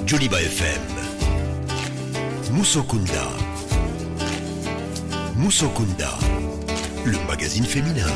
Joliba FM. Moussokunda. Moussokunda, le magazine féminin.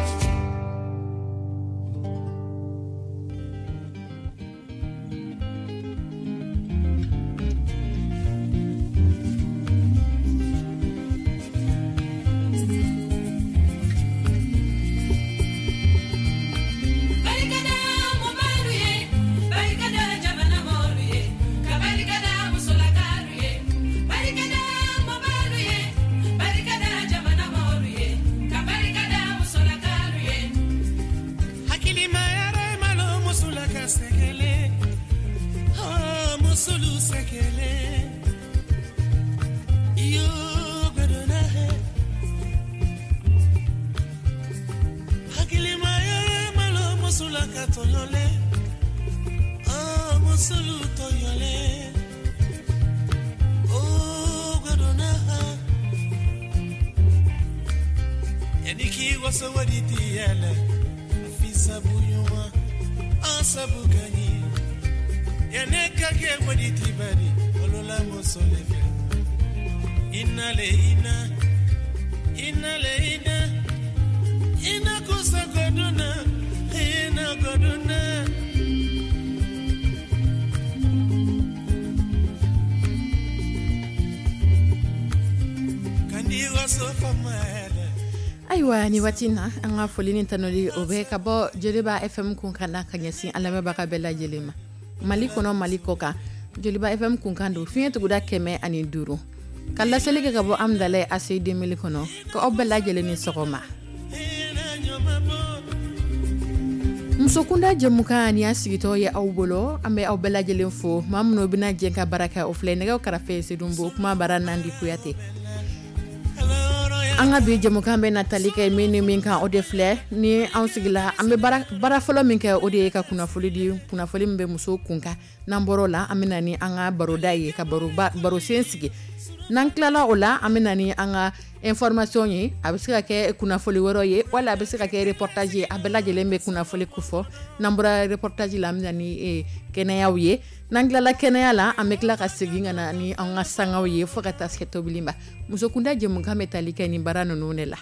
ni watina anga folini tanoli obe kabo Joliba FM kunkana kanyasi alame baka bela jelema maliko no maliko ka Joliba FM kunkando fiyetu guda keme ani duru kala seleke kabo amdale asidi milikono ko obela jeleni sokoma Moussokunda jamuka ni asigito ya awbolo ambe obela jelen fo mamno bina jenka baraka ofle nega karafe sedumbo kuma baranandi kuyate anga bi jamuka be natalika mini minka odefle ni ansigila ambe bara folo minka ode ka kuna foli mbe muso kunka namborola amina ni anga barodaye ka baro sensigi nanklala ola amina ni anga information yi abisika ke kuna foli woro ye wala abisika ke reportage abela jelembe kuna foli kufo nambora reportage la amina ni kenaya ye nanglala kenaya la amekla ka siginga na ni anga sanga ye fo kata sketo bilimba Moussokunda jamuka metalika ni barano nonela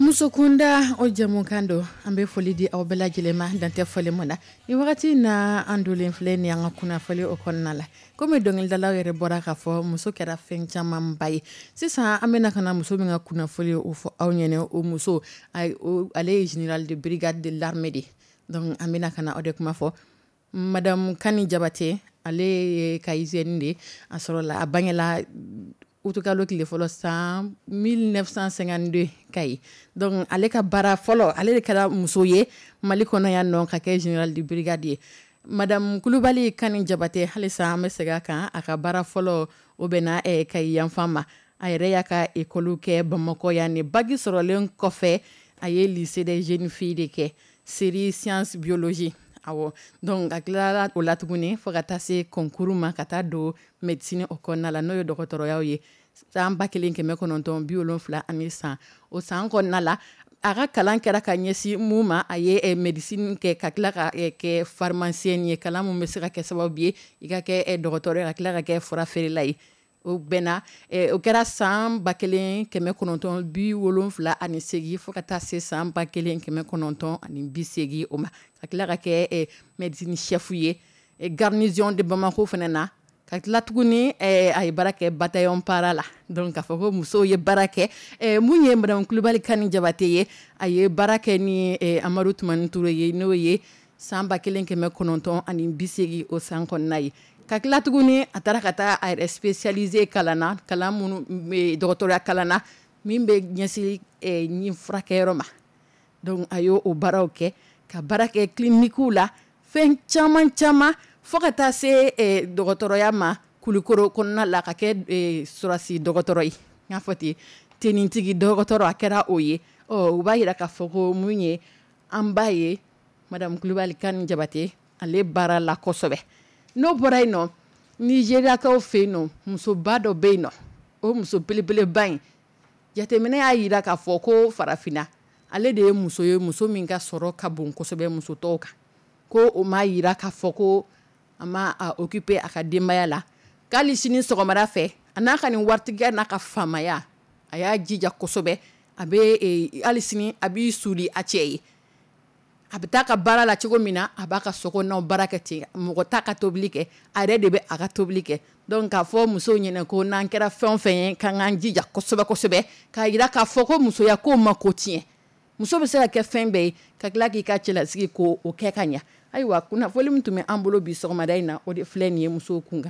muso kunda o jamu kando ambe foli di aw bela jilema dante foli mona ni wakati na andulen fle ni anga kuna foli o konnala comme dongel dalaw yere bora ka fo muso kera fen chama mbay sisa amena kana muso binga kuna foli o fo aw nyene o muso ay o ale général de brigade de l'armée di donc amena kana o de kuma fo madame Kani Jabate ale kayizende asorola abanyela utukalo kile folo 1952 kay donc ale ka bara folo ale kala musoye mali kono ya non ka ke général du brigadier madame Kulubali Kani Jabate halisa mesega kan aka bara folo obena kay yanfama ayre yaka ekolu ke Bamako yani bagi sorolen kofe aye lycée des jeunes filles de ke série sciences biologie awo donc aklara o latuguni fo kata se concours ma kata do médecine o konnala no yo docteur yawo san bakelen keme kononton biolon fla ani san o san konnala aga kalan kera ka nyesi muma aye médecine ke kakla ka ke pharmacien ye kala mu mesira ke sababu iga ke docteur ka kala ke fora ferilai o bena o kera san bakelen keme kononton biolon fla ani segi fo kata se san bakelen keme kononton ani bisegi o ma kakla ka ke médecine chef ye garnison de Bamako fenena kakla tuguni ay barake bataillon parala donc afako muso ye barake munye madame Kulubali Kani Jabate ye ay barake ni Amadou Toumani Touré ye no ye samba kelen keme kononton ani bisegi o sankon nay kakla tuguni atara kata ay spécialisé kalana kalamu docteur kalana mimbe nyasi ni frakero ma donc ayo o baroke ka barake clinique la fen chama fokata se dogotoroya ma kulikoro konna la ka ke surasi dogotoroyi nga foti tenintigi dogotoro akera oye o ba yira ka foko munye ambaye madame Kulubali Kani Jabate ale bara la kosobe no boray no Nigeria ka o fe no muso bado be no o muso belebele bain yatemene ayira ka foko farafina ale de muso ye muso min ka soro ka bon kosobe muso toka ko o ma yira ka foko ama a occupé akademia la kali sini sogomara fe anaka ni wartiga naka famaya aya jija kosobe abe ali sini abi suli achei abitaka bara la chigo mina abaka soko na barakati mugo taka toblike are de be aka toblike donc ka fo muso nyene ko nankera fen kan jija kosobe ka yira ka foko muso ya ko makotien muso be sera ke fembe ka klaki ka chela sigi ko o kekanya aywa kuna foli mtume ambolo bi sogomada ina o de flen ye muso kunga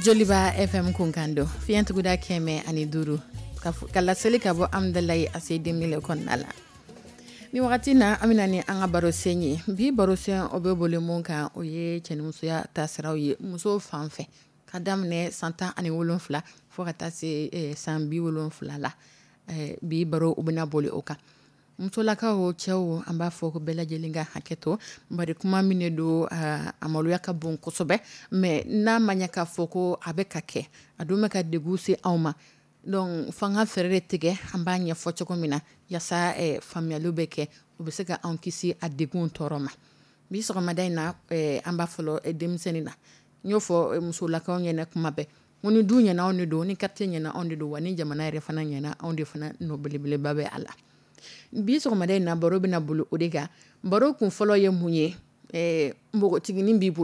Joliba FM Kunkando fiyantuguda kɛmɛ ani duuru ka laseli ka bɔ Amdalayi Asedi Mile kɔnɔna la ni wagati na an bɛna ni an ka baro sen ye bi baro sen o bɛ boli mun kan o ye cɛnimusoya taasiraw ye muso fan fɛ ka daminɛ san 17 fo ka taa se san 70 la bi baro u bɛna boli o kan musolakaw cɛw an b'a fɔ ko bɛɛ lajɛlen ka hakɛto bari kuma min do a maloya ka bon kosɛbɛ mais n'a ma ɲɛ k'a fɔ ko a bɛ ka kɛ a dun bɛ ka degun se anw ma donc fanga fɛrɛ tigɛ an b'a ɲɛfɔ cogo min na yasa faamuyaliw bɛ kɛ u bɛ se ka anw kisi a degun tɔɔrɔ ma bi sɔgɔmada in na an b'a fɔlɔ denmisɛnnin na n y'o fɔ musolakaw ɲɛna kuma bɛɛ ko ni du ɲɛna anw de don ni quartier ɲɛna anw de don wa ni jamana yɛrɛ fana ɲɛna anw de fana nɔ belebeleba bɛ a la bi sɔgɔmada in na baro bɛna bolo o de kan baro kun fɔlɔ ye mun ye npogotiginin b'i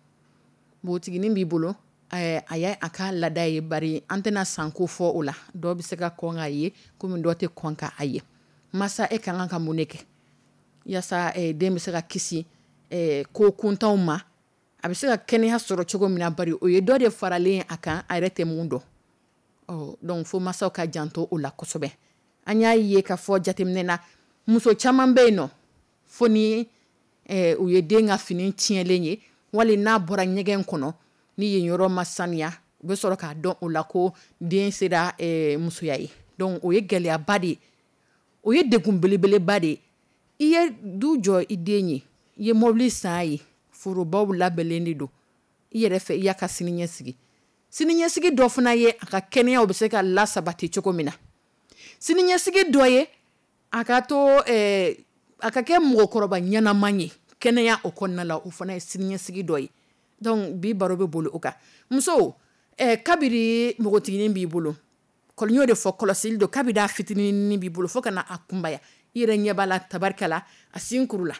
bolo a y'a a ka laada ye bari an tɛna sanko fɔ o la dɔw bɛ se ka kɔn k'a ye komi dɔw tɛ kɔn k'a ye masa e ka kan ka mun de kɛ yasa den bɛ se ka kisi ko kuntanw ma a bɛ se ka kɛnɛya sɔrɔ cogo min na bari o ye dɔ de faralen a kan a yɛrɛ tɛ mun dɔn donc fo masaw ka janto o la kosɛbɛ an y'a ye ka fɔ jateminɛ na muso caman bɛ yen nɔ fo ni u ye den ka fini tiɲɛlen ye wali n'a bɔra ɲɛgɛn kɔnɔ ni yen yɔrɔ ma saniya u bɛ sɔrɔ k'a dɔn o la ko den sera musoya ye donc o ye gɛlɛyaba de ye o ye degun belebeleba de ye i ye du jɔ i den ye i ye mobili san a ye forobaw labɛnlen de don i yɛrɛ fɛ i y'a ka siniɲɛsigi dɔ fana ye a ka kɛnɛya o bɛ se ka lasabati cogo min na siniɲɛsigi dɔ ye a ka to a ka kɛ mɔgɔkɔrɔba ɲɛnaman ye kɛnɛya o kɔnɔna la o fana ye siniɲɛsigi dɔ ye donc bi baro bɛ boli o kan muso kabiri npogotiginin b'i bolo n y'o de fɔ kɔlɔsili don kabiri a fitinin b'i bolo fo ka na a kunbaya i yɛrɛ ɲɛ b'a la tabarikala a sin kurula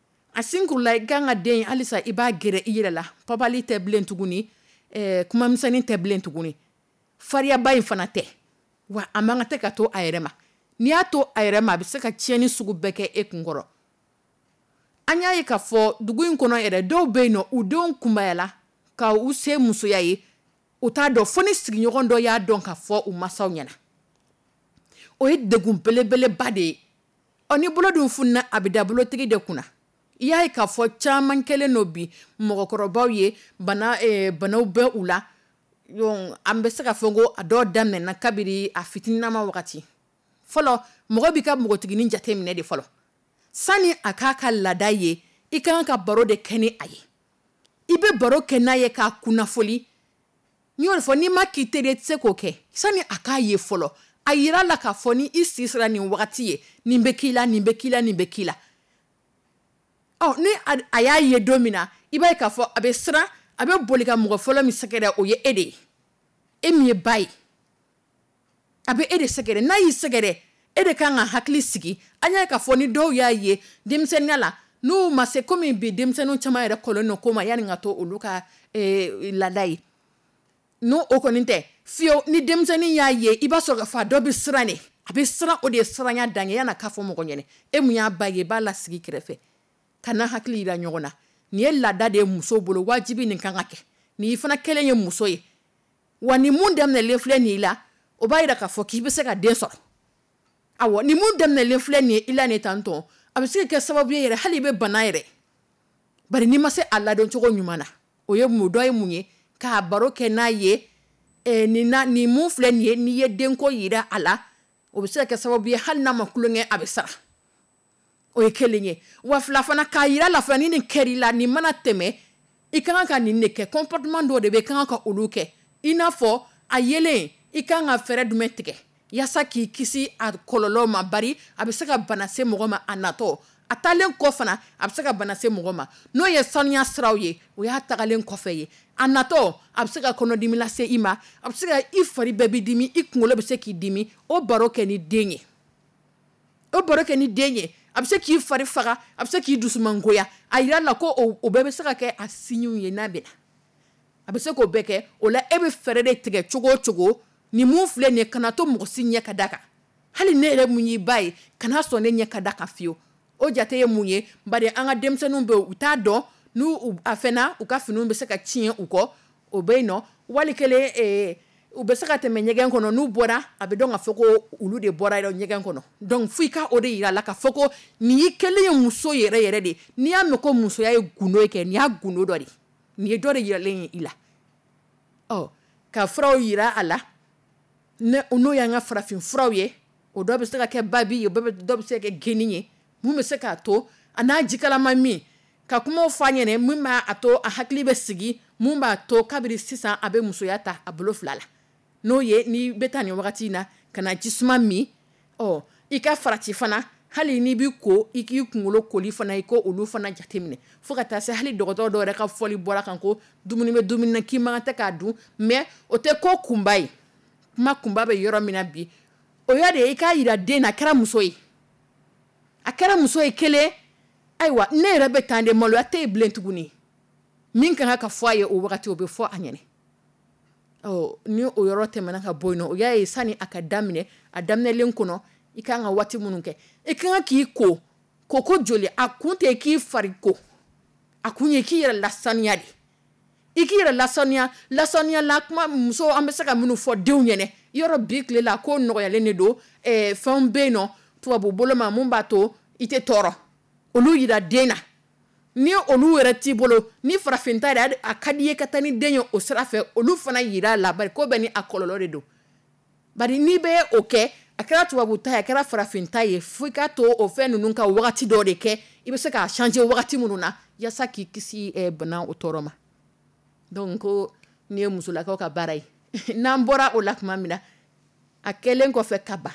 i kan ka den halisa i b'a gɛrɛ i yɛrɛ la papali tɛ bilen tuguni kumamisɛnnin tɛ bilen tuguni fariyaba in fana tɛ wa a man ka tɛ ka to a yɛrɛ ma n'i y'a to a yɛrɛ ma a bɛ se ka tiɲɛni sugu bɛɛ kɛ e kunkɔrɔ an y'a ye k'a fɔ dugu in kɔnɔ yɛrɛ dɔw bɛ yen nɔ u denw kunbayala ka u se musoya ye u t'a dɔn fo ni sigiɲɔgɔn dɔ y'a dɔn k'a fɔ u masaw ɲɛna o ye degun belebeleba de ye ni bolo dun fununa a bɛ da bolotigi de kunna i y'a ye k'a fɔ caman kɛlen don bi mɔgɔkɔrɔbaw ye banaw bɛ u la an bɛ se ka fɔ ko a dɔw daminɛna kabiri a fitininama wagati fɔlɔ mɔgɔ b'i ka npogotiginin jate minɛ de fɔlɔ sani a k'a ka laada ye i ka kan ka baro de kɛ ni a ye i bɛ baro kɛ n'a ye k'a kunnafoli n y'o de fɔ n'i ma k'i teri i tɛ se k'o kɛ sani a k'a ye fɔlɔ a yira la k'a fɔ ni i si sera nin wagati ye nin bɛ k'i la nin bɛ k'i la nin bɛ k'i la ni a y'a ye don min na i b'a ye k'a fɔ a bɛ siran a bɛ boli ka mɔgɔ fɔlɔ min sɛgɛrɛ o ye e de ye e min ye ba ye a bɛ e de sɛgɛrɛ n'a y'i sɛgɛrɛ e de kan ka hakili sigi an y'a k'a fɔ ni dɔw y'a ye denmisɛnninya la n'u ma se komi bi denmisɛnninw caman yɛrɛ kɔlɔn don ko ma yanni ka to olu ka laada ye n'o kɔni tɛ fiyewu ni denmisɛnnin y'a ye i b'a sɔrɔ k'a fɔ a dɔ bɛ siran de a bɛ siran o de ye siranya dan ye yanni a k'a fɔ mɔgɔ ɲɛna e mun y'a ba ye i b'a lasigi kɛrɛfɛ ka na hakili yira ɲɔgɔn na nin ye laada de ye muso bolo wajibi nin kan ka kɛ nin fana kelen ye muso ye wa ni mun daminɛlen filɛ nin la o b'a yira k'a fɔ k'i bɛ se ka den sɔrɔ awɔ ni mun daminɛlen filɛ nin ye i la nin tantɔn a bɛ se ka kɛ sababu ye yɛrɛ hali i bɛ bana yɛrɛ bari n'i ma se a ladon cogo ɲuman na o ye dɔ ye mun ye k'a baro kɛ n'a ye nin mun filɛ nin ye n'i ye denko yira a la o bɛ se ka kɛ sababu ye hali n'a ma kulonkɛ a bɛ sara o ye kelen ye wa fila fana k'a yira la fana ni nin kɛr'i la nin mana tɛmɛ i ka kan ka nin de kɛ comportement dɔw de bɛ kan ka olu kɛ i n'a fɔ a yelen i kan ka fɛɛrɛ jumɛn tigɛ yasa k'i kisi a kɔlɔlɔ ma bari a bɛ se ka bana se mɔgɔ ma a natɔ a taalen kɔ fana a bɛ se ka bana se mɔgɔ ma n'o ye sanuya siraw ye o y'a tagalen kɔfɛ ye a natɔ a bɛ se ka kɔnɔdimi lase i ma a bɛ se ka i fari bɛɛ bɛ dimi i kunkolo bɛ se k'i dimi o baro kɛ ni den ye a bɛ se k'i fari faga a bɛ se k'i dusumangoya a yira la ko o bɛɛ bɛ se ka kɛ a siɲɛw ye n'a bɛ na a bɛ se k'o bɛɛ kɛ o la e bɛ fɛɛrɛ de tigɛ cogo o cogo ni mun filɛ nin ye kana to mɔgɔ si ɲɛ ka da kan hali ne yɛrɛ mun y'i ba ye kana sɔn ne ɲɛ ka da kan fiyewu o jate ye mun ye bari an ka denmisɛnninw bɛ u t'a dɔn n'u a fɛnna u ka finiw bɛ se ka tiɲɛ u kɔ o be no wali kele u be se ka tɛmɛ ɲɛgɛn kɔnɔ n'u bɔra a bɛ dɔn ka fɔ ko olu de bɔra ɲɛgɛn kɔnɔ donc f'i ka o de yira la ka fɔ ko nin y'i kelen ye muso yɛrɛ yɛrɛ de n'i y'a mɛn ko musoya ye gundo kɛ nin y'a gundo dɔ de nin ye dɔ de yiralen ye i la ka furaw yira a la n'o y'an ka farafin furaw ye o dɔ bɛ se ka kɛ babi ye dɔ bɛ se ka kɛ geni ye mun bɛ se k'a to a n'a jikalama min ka kumaw f'a ɲɛna min b'a to a hakili bɛ sigi mun b'a to kabiri sisan a bɛ musoya ta a bolo fila la n'o ye n'i bɛ taa nin wagati in na ka na jisuma min i ka farati fana hali n'i b'i ko i k'i kunkolo koli fana i ko olu fana jateminɛ fo ka taa se hali dɔgɔtɔrɔ dɔw yɛrɛ ka fɔli bɔra kan ko dumuni bɛ dumuni na k'i man tɛ k'a dun mais o tɛ ko kunba ye kuma kunba bɛ yɔrɔ min na bi o y'a de i k'a yira den na a kɛra muso ye kelen ayiwa ne yɛrɛ bɛ tan de maloya tɛ yen bilen tuguni min kan ka fɔ a ye o wagati o bɛ fɔ a ɲɛna ni o yɔrɔ tɛmɛna ka bɔ yen nɔ o y'a ye sani a ka daminɛ a daminɛlen kɔnɔ i kan ka waati minnu kɛ i kan k'i ko joli a kun tɛ k'i fari ko a kun ye k'i yɛrɛ lasaniya de i k'i yɛrɛ lasaniya la kuma muso an bɛ se ka minnu fɔ denw ɲɛna yɔrɔ bi tile la ko nɔgɔyalen de don fɛnw bɛ yen nɔ tubabu bolo ma mun b'a to i tɛ tɔɔrɔ olu yira den na ni olu yɛrɛ t'i bolo ni farafinta yɛrɛ a ka di ye ka taa ni den ye o sira fɛ olu fana yira la bari ko bɛ ni a kɔlɔlɔ de don bari n'i bɛ o kɛ a kɛra tubabu ta ye a kɛra farafinta ye fo ka to o fɛn ninnu ka wagati dɔ de kɛ i bɛ se k'a changer wagati minnu na yasa k'i kisi bana o tɔɔrɔ ma donc ko ni ye musolakaw ka baara ye n'an bɔra o la tuma min na a kɛlen kɔfɛ ka ban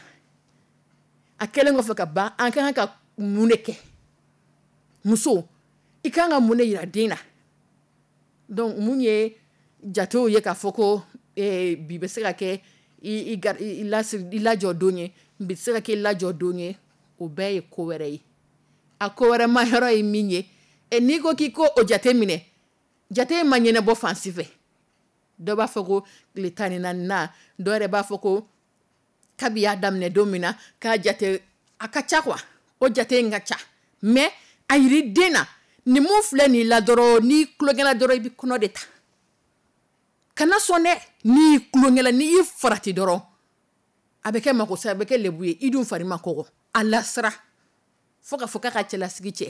an kan ka mun de kɛ muso i kan ka mun de yira den na donc mun ye jatew ye k'a fɔ ko bi bɛ se ka kɛ i lajɔ don ye bi bɛ se ka kɛ i lajɔ don ye o bɛɛ ye ko wɛrɛ ye a ko wɛrɛ ma yɔrɔ ye min ye n'i ko k'i ko o jate minɛ jate ma ɲɛnabɔ fan si fɛ dɔ b'a fɔ ko tile 14 dɔ yɛrɛ b'a fɔ ko kabi y'a daminɛ don min na k'a jate a ka ca quoi o jate in ka ca mais a yiri den na ni mun filɛ nin la dɔrɔn n'i tulonkɛla dɔrɔn i bɛ kɔnɔ de ta kana sɔn dɛ n'i tulonkɛla n'i y'i farati dɔrɔn a bɛ kɛ makosa a bɛ kɛ lebu ye i dun fari ma kɔgɔ a lasira fo ka fɔ k'a ka cɛlasigi cɛ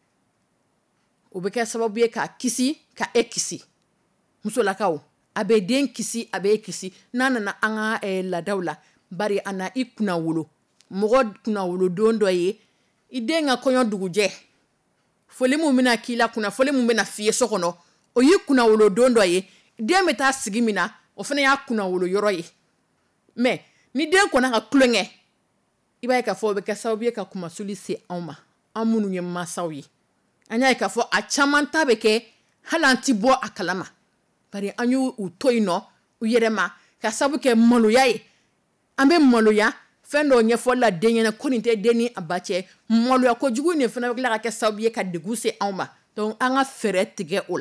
o bɛ kɛ sababu ye k'a kisi ka e kisi musolakaw a bɛ den kisi a bɛ e kisi n'a nana an ka laadaw la bari a na i kunna wolo mɔgɔ kunna wolo don dɔ ye i den ka kɔɲɔ dugujɛ foli mun bɛna k'i la kunnafoli mun bɛna f'i ye so kɔnɔ o y'i kunna wolo don dɔ ye den bɛ taa sigi min na o fana y'a kunna wolo yɔrɔ ye mais ni den kɔnna ka tulonkɛ i b'a ye k'a fɔ o bɛ kɛ sababu ye ka kumasuli se anw ma an minnu ye mansaw ye an y'a ye k'a fɔ a caman ta bɛ kɛ hali an ti bɔ a kalama bari an y'u to yen nɔ u yɛrɛ ma ka sababu kɛ maloya ye an bɛ maloya fɛn dɔw ɲɛfɔli la den ɲɛna ko nin tɛ den ni a ba cɛ maloya kojugu nin fana bɛ tila ka kɛ sababu ye ka degun se anw ma donc an ka fɛɛrɛ tigɛ o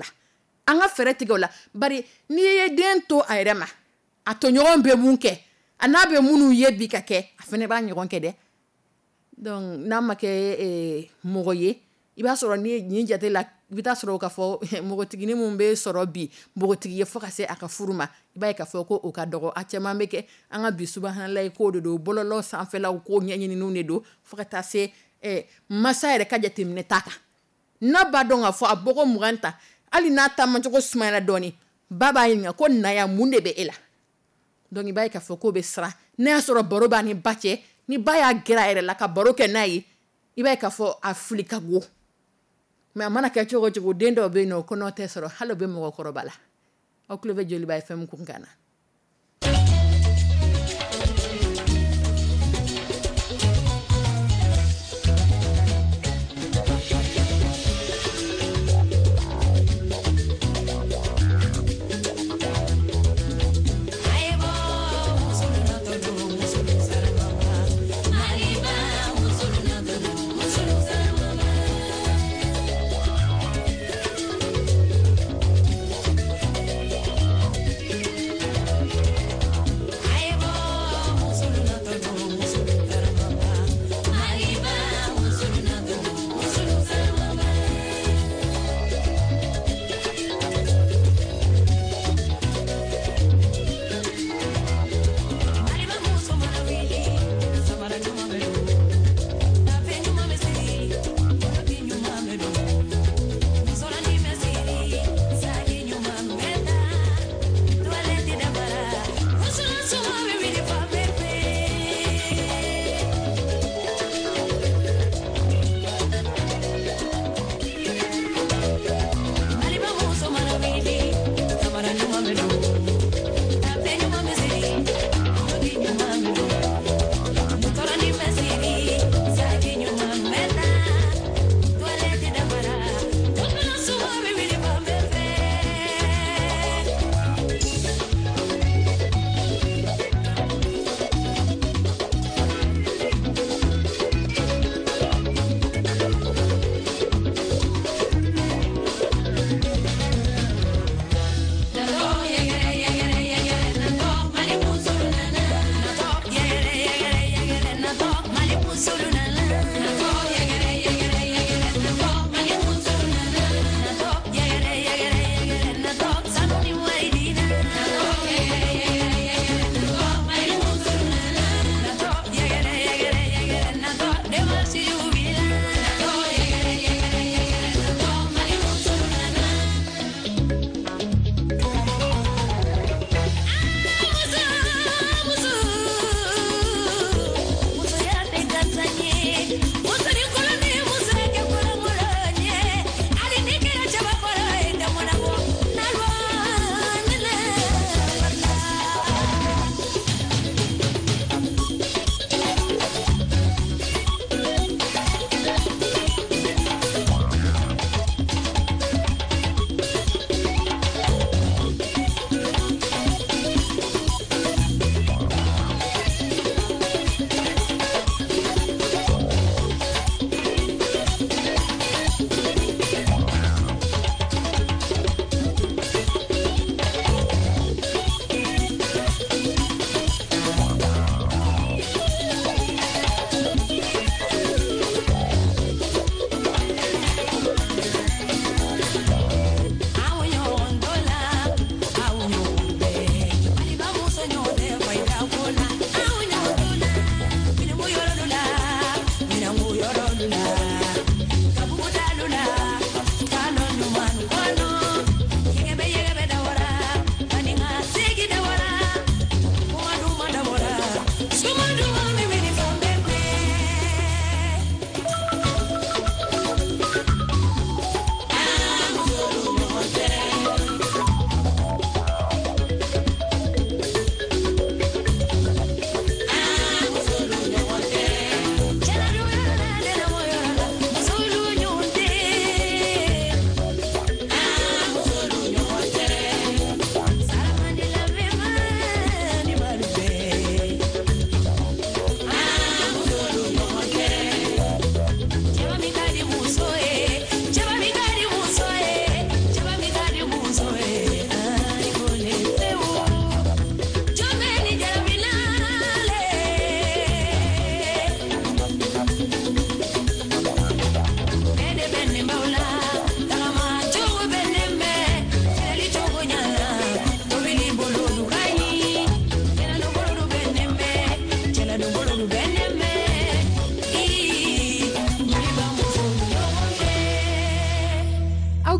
la bari n'i ye den to a yɛrɛ ma a tɔɲɔgɔn bɛ mun kɛ a n'a bɛ minnu ye bi ka kɛ a fana b'a ɲɔgɔn kɛ dɛ donc n'a ma kɛ mɔgɔ ye i b'a sɔrɔ ni nin jate la i bɛ taa sɔrɔ k'a fɔ npogotigini min bɛ sɔrɔ bi npogotigi ye fo ka se a ka furu ma i b'a ye k'a fɔ ko o ka dɔgɔ a caman bɛ kɛ an ka bi subahanallahi k'o de don bɔlɔlɔ sanfɛlaw k'o ɲɛɲiniw de don fo ka taa se masa yɛrɛ ka jateminɛ t'a kan n'a b'a dɔn k'a fɔ a bɔko 20 ta hali n'a taamacogo sumayala dɔɔni ba b'a ɲininka ko naya mun de bɛ e la donc i b'a ye k'a fɔ k'o bɛ siran n'a y'a sɔrɔ baro b'a ni ba cɛ ni ba y'a gɛrɛ a yɛrɛ la ka baro kɛ n'a ye i b'a ye k'a fɔ a fili ka go mais a mana kɛ cogo o cogo den dɔw bɛ yen nɔ o kɔnɔ tɛ sɔrɔ hali o bɛ mɔgɔkɔrɔba la aw tulo bɛ Joliba FM kunkan na.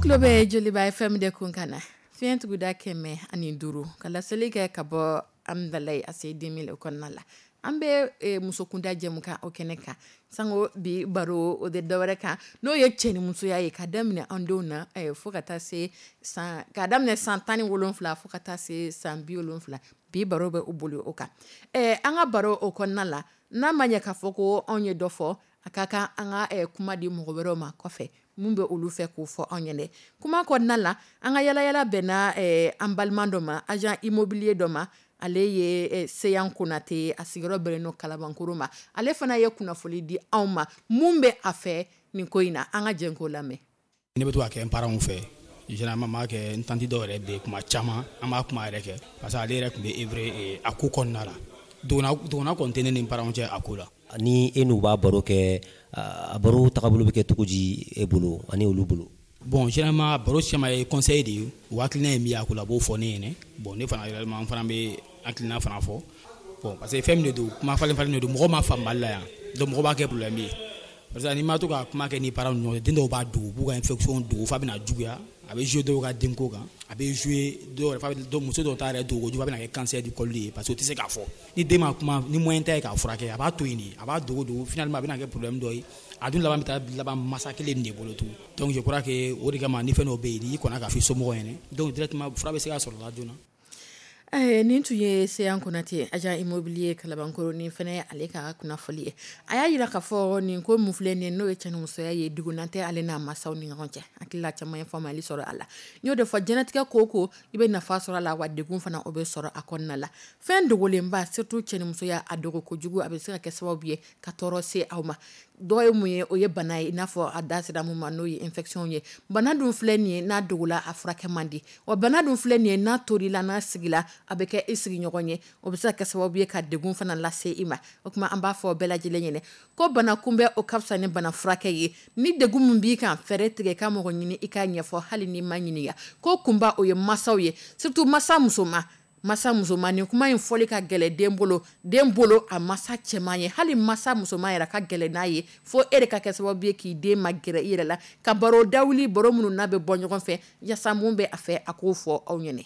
Muklobe Joliba FM de Kunkana. Fiant guda keme ani duru. Kala selike kabo amdalay ase 2000 okonnala. Ambe musokunda jemuka okeneka. Sango bi baro o de dawreka. No ye cheni muso ya kadamne andona fokata se san kadamne santani wolonfla fokata se san biolonfla. Bi baro be oboli oka. Anga baro okonnala. Na manya ka foko onye dofo akaka anga kuma di mugobero ma kofe. Mumbe olu fe ko fo onyene kuma ko nala anga yala bena ambalmando ma agent immobilier do ma ale ye Seyan Konate asigoro bereno kalabankuru ma ale fana ye kunafoli di awma mumbe afe ni koina anga jenko lame ne beto akɛ parents fɛ généralement ma kɛ ntanti dɔ yɛrɛ be kuma caman an b'a kuma yɛrɛ kɛ parce que ale yɛrɛ tun bɛ œuvrer a ko kɔnɔna la dogona kɔni tɛ ne ni parents cɛ a ko la ni e n'u b'a baro kɛ a baro tagabolo bɛ kɛ cogo di e bolo ani olu bolo bon généralement baro cɛman ye conseil de ye o hakilina ye min ye a ko la a b'o fɔ ne ɲɛna bon ne fana réellement fana bɛ hakilina fana fɔ bon parce que fɛn min de don kuma falen de don mɔgɔ ma faamu Mali la yan donc mɔgɔ b'a kɛ problème ye parce que ni ma to ka kuma kɛ ni parents ni ɲɔgɔn cɛ den dɔw b'a dogo u b'u ka infection dogo f'a bɛna juguya a bɛ jouer dɔw ka denko kan a bɛ jouer dɔw yɛrɛ muso dɔw ta yɛrɛ dogo jugu a bɛna kɛ cancer du col ye parce que o tɛ se k'a fɔ ni den ma kuma ni moyen tɛ k'a furakɛ a b'a to yen de a b'a dogo finalement a bɛna kɛ problème dɔ ye a dun laban bɛ taa laban masa kelen de bolo tout donc je crois que o de kama ni fɛn dɔw bɛ yen n'i kɔnna k'a fɔ i somɔgɔw ɲɛna donc directement fura bɛ se ka sɔrɔ la joona. Nin tun ye Seyan Konate agent immobilier kalabankoro ni fana ale ka kunafoli ye a y'a yira k'a fɔ nin ko mun filɛ nin n'o ye cɛni musoya ye dugunante ale n'a masaw ni ɲɔgɔn cɛ hakilila caman ye faamuyali sɔrɔ a la n y'o de fɔ jɛnatigɛ ko i bɛ nafa sɔrɔ a la wa degun fana o bɛ sɔrɔ a kɔnɔna la fɛn dogolenba surtout cɛni musoya a dogo kojugu a bɛ se ka kɛ sababu ye ka tɔɔrɔ se aw ma dɔ ye mun ye o ye bana ye n'a fɔ a da sera mun ma n'o ye infection ye bana dun filɛ nin ye n'a dogola a furakɛ man di wa bana dun filɛ nin ye n'a torila n'a sigila a bɛ kɛ i sigiɲɔgɔn ye o bɛ se ka kɛ sababu ye ka degun fana lase i ma o kuma an b'a fɔ bɛɛ lajɛlen ɲɛna ko bana kunbɛ o ka fisa ni bana furakɛ ye ni degun min b'i kan fɛɛrɛ tigɛ ka mɔgɔ ɲini i k'a ɲɛfɔ hali n'i ma ɲininka ko kunba o ye masaw ye surtout masa musoman ni kuma in fɔli ka gɛlɛ den bolo a masa cɛman ye hali masa musoman yɛrɛ ka gɛlɛ n'a ye fo e de ka kɛ sababu ye k'i den ma gɛrɛ i yɛrɛ la ka baro dawuli baro minnu n'a bɛ bɔ ɲɔgɔn fɛ yasa mun bɛ a fɛ a k'o fɔ aw ɲɛna.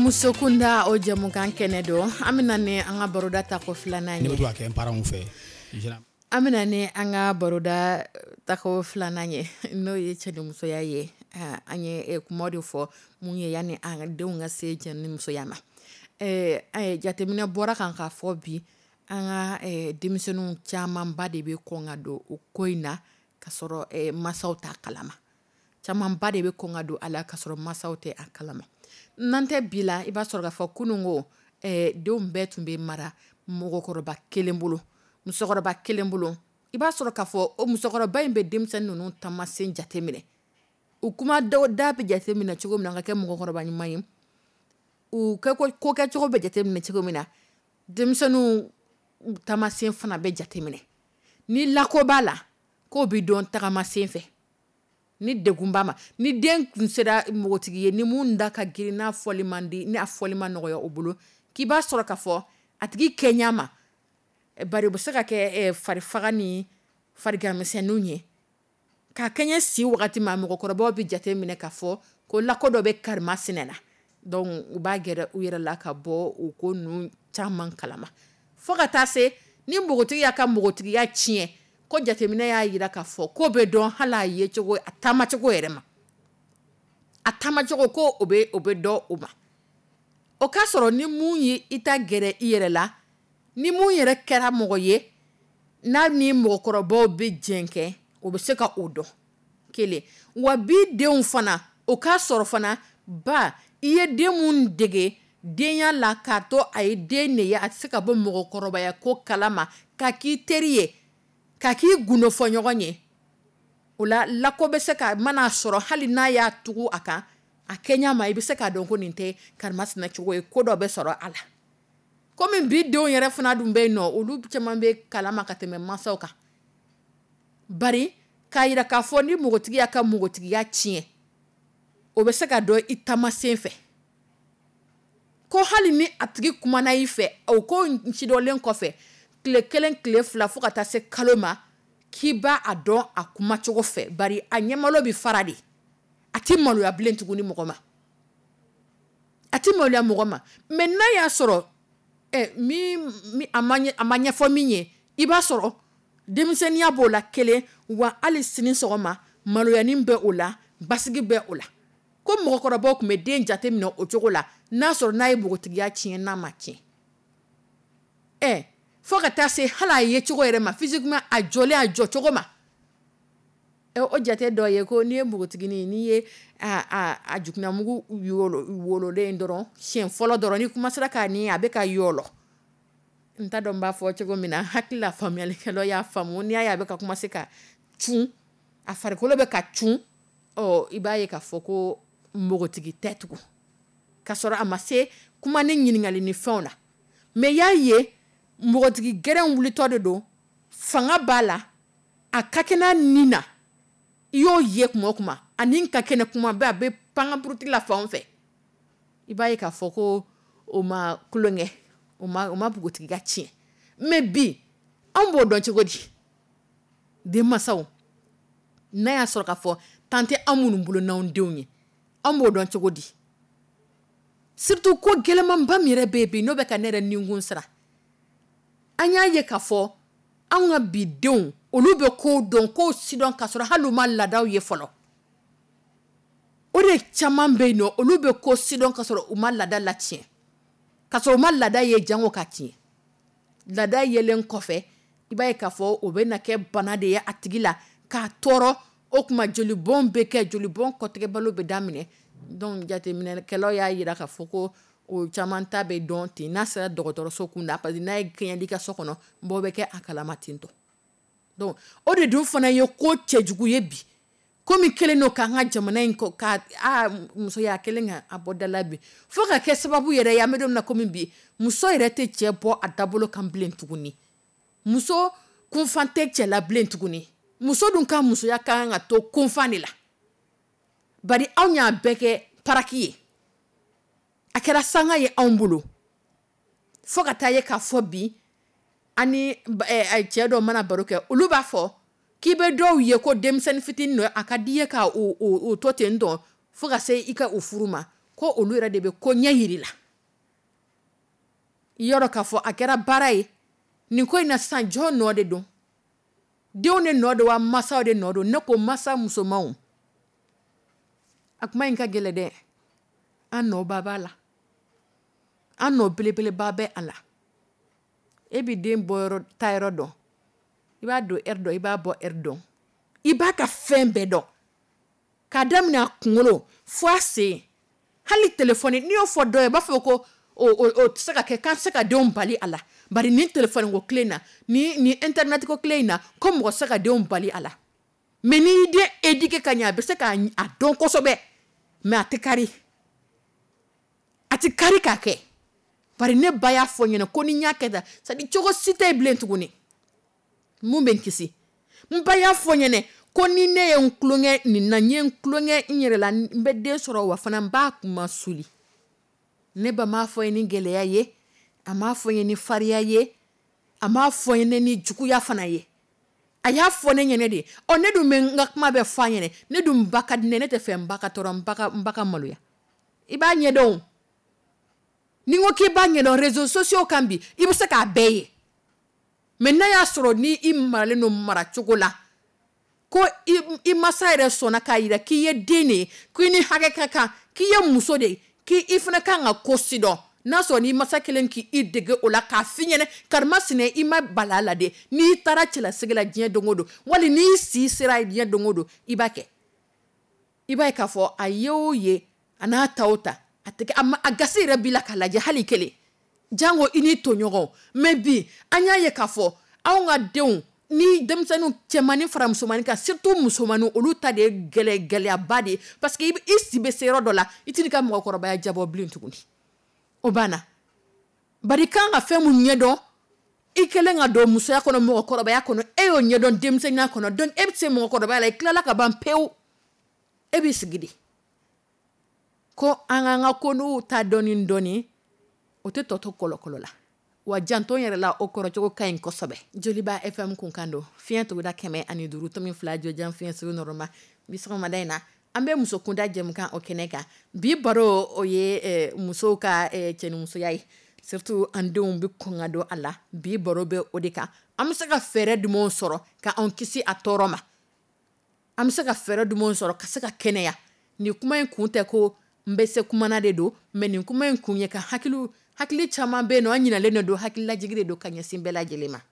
musokunda o jamukan kɛnɛ do amina ne an ka baroda ta ko filanan ne ye bɛ to ka kɛ n parents fɛ amina ne an ka baroda ta ko filanan ye n'o ye cɛnimusoya ye an ye kuma de fɔ mun ye yani an ka denw ka se cɛnimusoya ma jateminɛ bɔra kan ka fɔ bi an ka denmisɛnninw camanba de bɛ kɔn ka don o ko in na ka sɔrɔ masaw t'a kalama camanba de bɛ kɔn ka don a la ka sɔrɔ masaw tɛ a kalama n'an tɛ bi la i b'a sɔrɔ k'a fɔ kununko denw bɛɛ tun bɛ mara mɔgɔkɔrɔba kelen bolo musokɔrɔba kelen bolo i b'a sɔrɔ k'a fɔ o musokɔrɔba in bɛ denmisɛnnin ninnu taamasen jateminɛ u kuma da bɛ jateminɛ cogo min na ka kɛ mɔgɔkɔrɔba ɲuman ye u ko kɛcogo bɛ jateminɛ cogo min na denmisɛnninw taamasen fana bɛ jateminɛ ni lako b'a la k'o bɛ dɔn tagamasen fɛ ni degun b'a ma ni den kun sera mɔgɔtigi ye ni mun da ka girin n'a fɔli man di n'a fɔli ma nɔgɔya o bolo k'i b'a sɔrɔ k'a fɔ a tigi kɛɲa ma bari u bɛ se ka kɛ farifaga ni fariganmisɛnninw ye k'a kɛɲɛ si wagati ma mɔgɔkɔrɔbaw bɛ jate minɛ k'a fɔ ko lako dɔ bɛ karima sinɛ na donc u b'a gɛrɛ u yɛrɛ la ka bɔ u ko ninnu caman kalama fo ka taa se ni mɔgɔtigi y'a ka mɔgɔtigiya tiɲɛ ko jateminɛ y'a jira k'a fɔ ko bɛ dɔn hali a ye cogo a taamacogo yɛrɛ ma a taamacogo ko o bɛ dɔn o ma o k'a sɔrɔ ni mun ye i ta gɛrɛ i yɛrɛ la ni mun yɛrɛ kɛra mɔgɔ ye n'a ni mɔgɔkɔrɔbaw bɛ jɛn kɛ o bɛ se ka o dɔn kelen wa bi denw fana o k'a sɔrɔ fana ba i ye den mun dege denya la k'a to a ye den de ye a tɛ se ka bɔ mɔgɔkɔrɔbaya ko kalama k'a k'i teri ye k'a k'i gundo fɔ ɲɔgɔn ye o la lako bɛ se ka mana sɔrɔ hali n'a y'a tugu a kan a kɛɲa ma i bɛ se k'a dɔn ko nin tɛ karimasina cogo ye ko dɔ bɛ sɔrɔ a la komi bi denw yɛrɛ fana dun bɛ yen nɔ olu caman bɛ kalama ka tɛmɛ mansaw kan bari k'a jira k'a fɔ ni mɔgɔtigi y'a ka mɔgɔtigiya tiɲɛ o bɛ se ka dɔn i taamasen fɛ ko hali ni a tigi kumana i fɛ o ko sidɔnlen kɔfɛ tile kelen tile fila fo ka taa se kalo ma k'i b'a a dɔn a kumacogo fɛ bari a ɲɛmalo bɛ fara de a tɛ maloya bilen tuguni mɔgɔ ma a tɛ maloya mɔgɔ ma mɛ n'a y'a sɔrɔ a ma ɲɛfɔ min ye i b'a sɔrɔ denmisɛnniya b'o la kelen wa hali sini sɔgɔma maloyanin bɛ o la basigi bɛ o la ko mɔgɔkɔrɔbaw tun bɛ den jate minɛ o cogo la n'a sɔrɔ n'a ye npogotigiya tiɲɛ n'a ma tiɲɛ fo ka taa se hali a ye cogo yɛrɛ ma physiquement a jɔlen a jɔ cogo ma o jate dɔ ye ko n'i ye npogotiginin n'i ye a jugunamugu wololen dɔrɔn siɲɛ fɔlɔ dɔrɔn ni kumasera k'a ni a bɛ ka yɔlɔ n t'a dɔn n b'a fɔ cogo min na hakili la faamuyalikɛlaw y'a faamu n'i y'a ye a bɛ ka commencer ka cun a farikolo bɛ ka cun i b'a ye k'a fɔ ko npogotigi tɛ tugun k'a sɔrɔ a ma se kuma ni ɲininkali ni fɛnw na mɛ y'a ye npogotigi gɛrɛn wulitɔ de don fanga b'a la a ka kɛnɛ nin na i y'o ye kuma o kuma ani ka kɛnɛ kuma bɛɛ a bɛ pangan burutigi la fan fɛ i b'a ye k'a fɔ ko o ma kulonkɛ o ma npogotigiya tiɲɛ mɛ bi anw b'o dɔn cogo di denmansaw n'a y'a sɔrɔ k'a fɔ tan tɛ an minnu bolo n'anw denw ye an b'o dɔn cogo di surtout ko gɛlɛmanba min yɛrɛ bɛ yen bi n'o bɛ ka ne yɛrɛ ninkun sira an y'a ye k'a fɔ anw ka bi denw olu bɛ kow dɔn kow sidɔn k'a sɔrɔ hali u ma laadaw ye fɔlɔ o de caman bɛ yen nɔ olu bɛ ko sidɔn k'a sɔrɔ u ma laada latiɲɛ k'a sɔrɔ u ma laada ye jango ka tiɲɛ laada yelen kɔfɛ i b'a ye k'a fɔ o bɛ na kɛ bana de ye a tigi la k'a tɔɔrɔ o kuma jolibɔn bɛ kɛ jolibɔn kɔtigɛbalo bɛ daminɛ donc jateminɛkɛlaw y'a jira k'a fɔ ko o caman ta bɛ dɔn ten n'a sera dɔgɔtɔrɔso kunda parce que n'a ye kɛɲɛli ka so kɔnɔ mɔgɔw bɛ kɛ a kalama ten tɔ donc o de dun fana ye ko cɛjugu ye bi komi kelen n'o k'an ka jamana in kɔ ka musoya kelen ka a bɔ da la bi fo ka kɛ sababu yɛrɛ ye an bɛ don min na komi bi muso yɛrɛ tɛ cɛ bɔ a dabolo kan bilen tuguni muso kunfan tɛ cɛ la bilen tuguni muso dun ka musoya kan ka to kunfan de la bari anw y'a bɛɛ kɛ paraki ye a kɛra sanga ye anw bolo fo ka taa ye k'a fɔ bi ani cɛ dɔ mana baro kɛ olu b'a fɔ k'i bɛ dɔw ye ko denmisɛnnin fitinin nɔ a ka di ye ka o to ten tɔ fo ka se i ka o furu ma ko olu yɛrɛ de bɛ ko ɲɛ yiri la yɔrɔ k'a fɔ a kɛra baara ye nin ko in na sisan jɔn nɔ de don denw de nɔ don wa masaw de nɔ don ne ko masa musomanw a kuma in ka gɛlɛ dɛ an nɔ b'a la an nɔ belebeleba bɛ a la e bi den bɔ yɔrɔ ta yɔrɔ dɔn i b'a don heure dɔn i b'a bɔ heure dɔn i b'a ka fɛn bɛɛ dɔn k'a daminɛ a kunkolo fo a sen hali telefɔni n'i y'o fɔ dɔ ye i b'a fɔ ko o tɛ se ka kɛ k'an tɛ se ka denw bali a la bari nin telefɔni ko kelen na ni internet ko kelen in na ko mɔgɔ tɛ se ka denw bali a la mais n'i y'i den éduquer ka ɲɛ a bɛ se k'a dɔn kosɛbɛ mais a tɛ kari k'a kɛ bari ne ba y'a fɔ ɲɛna ko ni n y'a kɛ tan c'est à dire cogo si tɛ yen bilen tuguni mun bɛ n kisi n ba y'a fɔ ɲɛna ko ni ne ye n tulonkɛ nin na n ye n tulonkɛ n yɛrɛ la n bɛ den sɔrɔ wa fana n b'a kuma suli ne ba m'a fɔ n ye ni gɛlɛya ye a m'a fɔ n ye ni fariya ye a m'a fɔ n ye ni juguya fana ye a y'a fɔ ne ɲɛna de ne dun bɛ n ka kuma bɛɛ fɔ a ɲɛna ne dun ba ka di ne tɛ fɛ n ba ka tɔɔrɔ n ba ka maloya i b'a ɲɛdɔn ni n ko k'i b'a ɲɛdɔn réseaux sociaux kan bi i bɛ se k'a bɛɛ ye mais n'a y'a sɔrɔ ni i maralen don mara cogo la ko i masa yɛrɛ sɔnna k'a yira k'i ye den de ye k'i ni hakɛ ka kan k'i ye muso de ye k'i fana kan ka ko si dɔn n'a sɔrɔ n'i masa kelen k'i dege o la k'a f'i ɲɛna karima sinɛ i ma bala la de n'i taara cɛlasigi la diɲɛ don o don wali n'i si sera diɲɛ don o don i b'a kɛ i b'a ye k'a fɔ a ye o ye a n'a ta o ta a gasi yɛrɛ b'i la k'a lajɛ hali kelen jango i ni toɲɔgɔn mais bi an y'a ye k'a fɔ anw ka denw ni denmisɛnninw cɛmannin fara musomannin kan surtout musomanninw olu ta de ye gɛlɛyaba de ye parce que i si bɛ se yɔrɔ dɔ la i tɛ n'i ka mɔgɔkɔrɔbaya jabɔ bilen tuguni o banna bari kan ka fɛn mun ɲɛdɔn i kɛlen ka don musoya kɔnɔ mɔgɔkɔrɔbaya kɔnɔ e y'o ɲɛdɔn denmisɛnninya kɔnɔ donc e bɛ se mɔgɔkɔrɔbaya la i tilala ka ban pewu e b'i sigi de ko an k'an ka konuw ta dɔɔni o tɛ tɔ to kɔlɔkɔlɔ la wa janton yɛrɛ la o kɔrɔcogo ka ɲi kosɛbɛ joliba fm kunkan don fiɲɛ tuguda 105.2 jɔjan fiɲɛ sugu nɔrɔma bi sɔgɔmada in na an bɛ muso kunda jɛmukan o kɛnɛ kan bi baro o ye musow ka cɛnimusoya ye surtout an denw bɛ kɔn ka don a la bi baro bɛ o de kan an bɛ se ka fɛɛrɛ jumɛnw sɔrɔ ka an kisi a tɔɔrɔ ma an bɛ se ka fɛɛrɛ jumɛnw sɔrɔ ka se ka kɛnɛya nin kuma in kun tɛ ko n bɛ se kumana de don mais nin kuma in kun ye ka hakili caman bɛ yen nɔ an ɲinalen de don hakililajigi de don ka ɲɛsin bɛɛ lajɛlen ma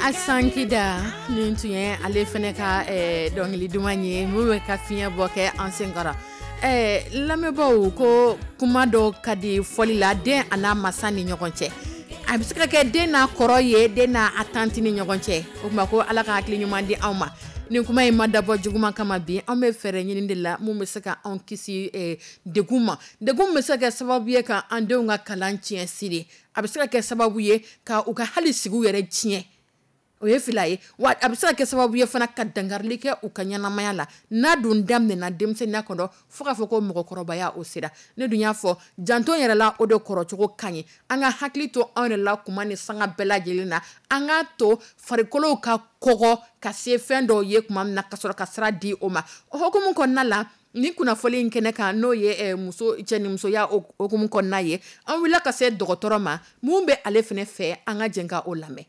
Asankida nin tun ye ale fɛnɛ ka dɔnkili duman ye mun bɛ ka fiɲɛ bɔ kɛ an senkɔrɔ lamɛnbaaw ko kuma dɔ ka di fɔli la den a n'a masa ni ɲɔgɔn cɛ a bɛ se ka kɛ den n'a kɔrɔ ye den n'a a tanti ni ɲɔgɔn cɛ o tuma ko ala ka hakili ɲuman di anw ma nin kuma in ma dabɔ juguman kama bi an bɛ fɛɛrɛ ɲini de la mun bɛ se ka anw kisi degun ma degun bɛ se ka kɛ sababu ye ka an denw ka kalan tiɲɛ siri a bɛ se ka kɛ sababu ye ka u ka hali sigiw yɛrɛ tiɲɛ o ye fila ye wa a bɛ se ka kɛ sababu ye fana ka dangarili kɛ u ka ɲɛnamaya la n'a dun daminɛna denmisɛnninya kɔnɔ fo k'a fɔ ko mɔgɔkɔrɔbaya o sera ne dun y'a fɔ janto yɛrɛ la o de kɔrɔcogo ka ɲi an ka hakili to anw yɛrɛ la kuma ni sanga bɛɛ lajɛlen na an ka to farikolow ka kɔgɔ ka se fɛn dɔw ye kuma min na ka sɔrɔ ka sira di o ma o hukumu kɔnɔna la ni kunnafoli in kɛnɛ kan n'o ye muso cɛ ni musoya hukumu kɔnɔna ye an wulila ka se dɔgɔtɔrɔ ma mun bɛ ale fɛnɛ fɛ an ka jɛn ka o lamɛn.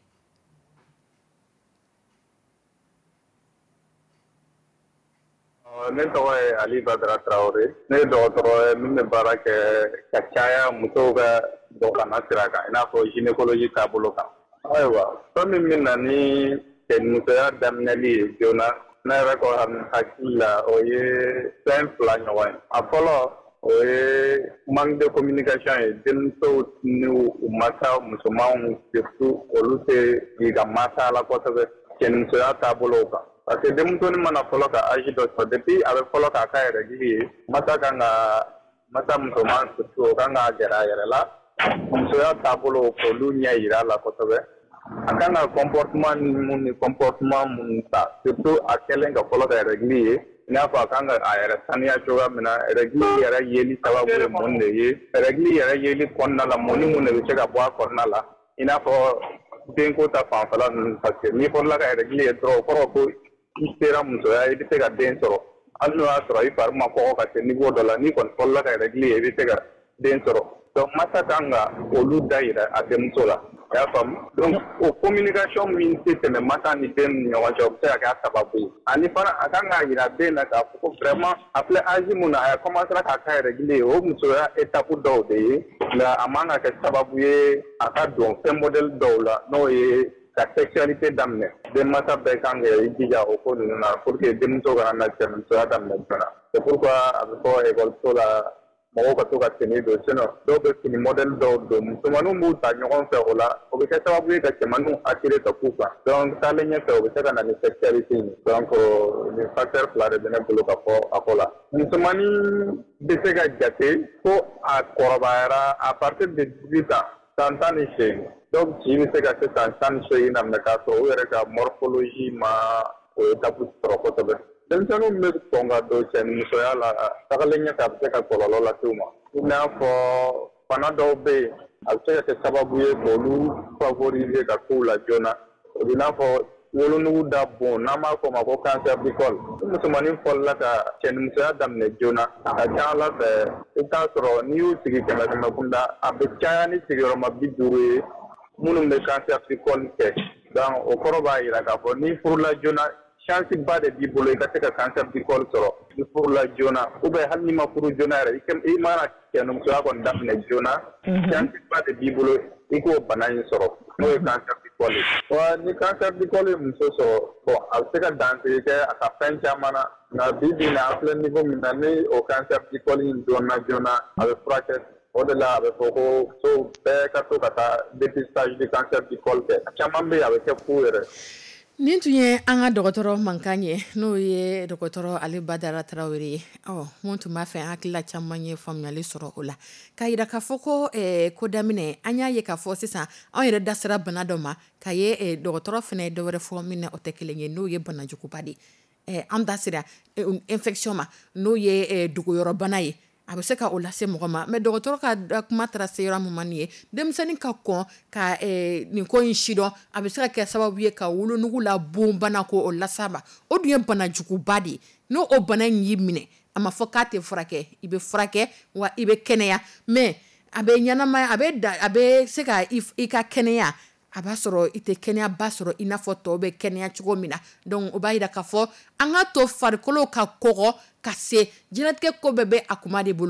Ne tɔgɔ ye Ali Badara Tarawele ne ye dɔgɔtɔrɔ ye min bɛ baara kɛ ka caya musow ka dɔgɔnna sira kan i n'a fɔ gynécologie taabolo kan ayiwa fɛn min bɛ na ni cɛnimusoya daminɛli ye joona ne yɛrɛ kɔ hakili la o ye fɛn fila ɲɔgɔn ye a fɔlɔ o ye manque de communication ye denmusow ni u masa musomanw surtout olu tɛ sigi ka masa la kosɛbɛ cɛnimusoya taabolow kan. Parce que denmusonin mana fɔlɔ ka âge dɔ sɔrɔ depuis a bɛ fɔlɔ k'a ka yɛrɛjigi ye masa kan ka masa musoman surtout o kan ka gɛrɛ a yɛrɛ la musoya taabolo k'olu ɲɛ yira a la kosɛbɛ a kan ka comportement ni comportement minnu ta surtout a kɛlen ka fɔlɔ ka yɛrɛjigi ye i n'a fɔ a kan ka a yɛrɛ saniya cogoya min na yɛrɛjigi yɛrɛ yeli sababu ye mun de ye yɛrɛjigi yɛrɛ yeli kɔnɔna la mun ni mun de bɛ se ka bɔ a kɔnɔna la i n'a fɔ denko ta fanfɛla ninnu parce que n'i fɔlɔla ka yɛrɛjigi ye dɔrɔn o kɔrɔ ko i sera musoya i bɛ se ka den sɔrɔ hali n'o y'a sɔrɔ i fari ma kɔgɔ ka se niveau dɔ la n'i kɔni fɔlɔla ka yɛrɛjigi ye i bɛ se ka den sɔrɔ donc masa kan ka olu da yira a denmuso la i y'a faamu donc o communication min tɛ tɛmɛ masa ni den ni ɲɔgɔn cɛ o bɛ se ka kɛ a sababu ye ani fana a kan k'a yira den na k'a fɔ ko vraiment a filɛ âge mun na a commencé k'a ka yɛrɛjigi ye o musoya étape dɔw de ye nka a man ka kɛ sababu ye a ka don fɛn modèle dɔw la n'o ye ka sexualité daminɛ denmansa bɛɛ kan k'i jija o ko ninnu na pour que denmuso kana na cɛnimusoya daminɛ joona c'est pourquoi a bɛ fɔ école la mɔgɔw ka to ka fini don sinon dɔw bɛ fini modèle dɔw don musomaninw b'u ta ɲɔgɔn fɛ o la o bɛ kɛ sababu ye ka cɛmaninw attirer ka k'u kan donc taalen ɲɛfɛ o bɛ se ka na ni sexualité ye donc nin facteur fila de bɛ ne bolo ka fɔ a ko la musomanin bɛ se ka jate ko a kɔrɔbayara à partir de 18 ans san 18 donc ci bɛ se ka se san 18 na minɛ k'a sɔrɔ u yɛrɛ ka morphologie ma o étape sɔrɔ kosɛbɛ denmisɛnninw bɛ sɔn ka don cɛnimusoya la tagalen ɲɛfɛ a bɛ se ka kɔlɔlɔ lase u ma i n'a fɔ bana dɔw bɛ yen a bɛ se ka kɛ sababu ye k'olu favoriser ka kow la joona o bɛ i n'a fɔ wolonugu da bon n'an b'a fɔ o ma ko cancer du col ni musomanin fɔlɔla ka cɛnimusoya daminɛ joona a ka ca ala fɛ i bɛ taa sɔrɔ n'i y'u sigi kɛmɛ kunda a bɛ caya ni sigiyɔrɔma 50 ye minnu bɛ cancer du col kɛ donc o kɔrɔ b'a jira k'a fɔ n'i furula joona chance ba de b'i bolo i ka se ka cancer du col sɔrɔ ni furula joona ou bien hali n'i ma furu joona yɛrɛ i mana cɛnimusoya kɔni daminɛ joona chance ba de b'i bolo i k'o bana in sɔrɔ n'o ye cancer du col ye wa ni cancer du col ye muso sɔrɔ bon a bɛ se ka dansigi kɛ a ka fɛn caman na nka bi bi in na an filɛ niveau min na ni o cancer du col in dɔnna joona a bɛ furakɛ o de la a bɛ fɔ ko musow bɛɛ ka to ka taa dépistage du cancer du col kɛ a caman bɛ yen a bɛ kɛ fu yɛrɛ. Nin tun ye an ka dɔgɔtɔrɔ mankan ye n'o ye dɔgɔtɔrɔ Ali Badara Tarawele ye mun tun b'a fɛ hakilila caman ye faamuyali sɔrɔ o la k'a jira k'a fɔ ko ko daminɛ an y'a ye k'a fɔ sisan an yɛrɛ da sera bana dɔ ma k'a ye dɔgɔtɔrɔ fana ye dɔwɛrɛ fɔ min na o tɛ kelen ye n'o ye banajuguba de ye an da sera infection ma n'o ye dogoyɔrɔbana ye a bɛ se ka o lase mɔgɔ ma mais dɔgɔtɔrɔ ka kuma taara se yɔrɔ min ma nin ye denmisɛnnin ka kɔn ka nin ko in sidɔn a bɛ se ka kɛ sababu ye ka wolonugu la bon bana ko o las'a ma o dun ye banajuguba de ye n'o o bana in y'i minɛ a ma fɔ k'a tɛ furakɛ i bɛ furakɛ wa i bɛ kɛnɛya mais a bɛ ɲɛnamaya a bɛ se ka i ka kɛnɛya a b'a sɔrɔ i tɛ kɛnɛyaba sɔrɔ i n'a fɔ tɔw bɛ kɛnɛya cogo min na donc o b'a jira k'a fɔ an ka to farikolo ka kɔgɔ ka se jinɛtigɛ ko bɛɛ bɛ a kuma de bolo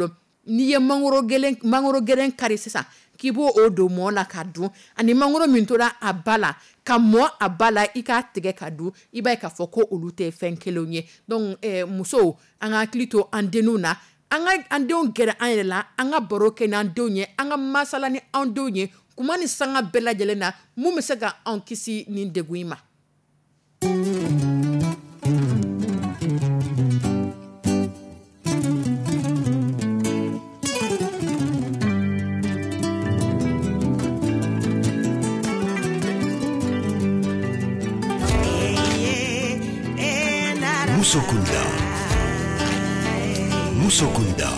n'i ye mangoro gɛlɛn kari sisan k'i b'o o don mɔ la ka dun ani mangoro min tora a ba la ka mɔ a ba la i k'a tigɛ ka dun i b'a ye k'a fɔ ko olu tɛ fɛn kelenw ye donc musow an ka hakili to an denw na an denw gɛrɛ an yɛrɛ la an ka baro kɛ n'an denw ye an ka masala ni an denw ye kuma ni sanga bɛɛ lajɛlen na mun bɛ se ka an kisi nin degun in ma. Musokunda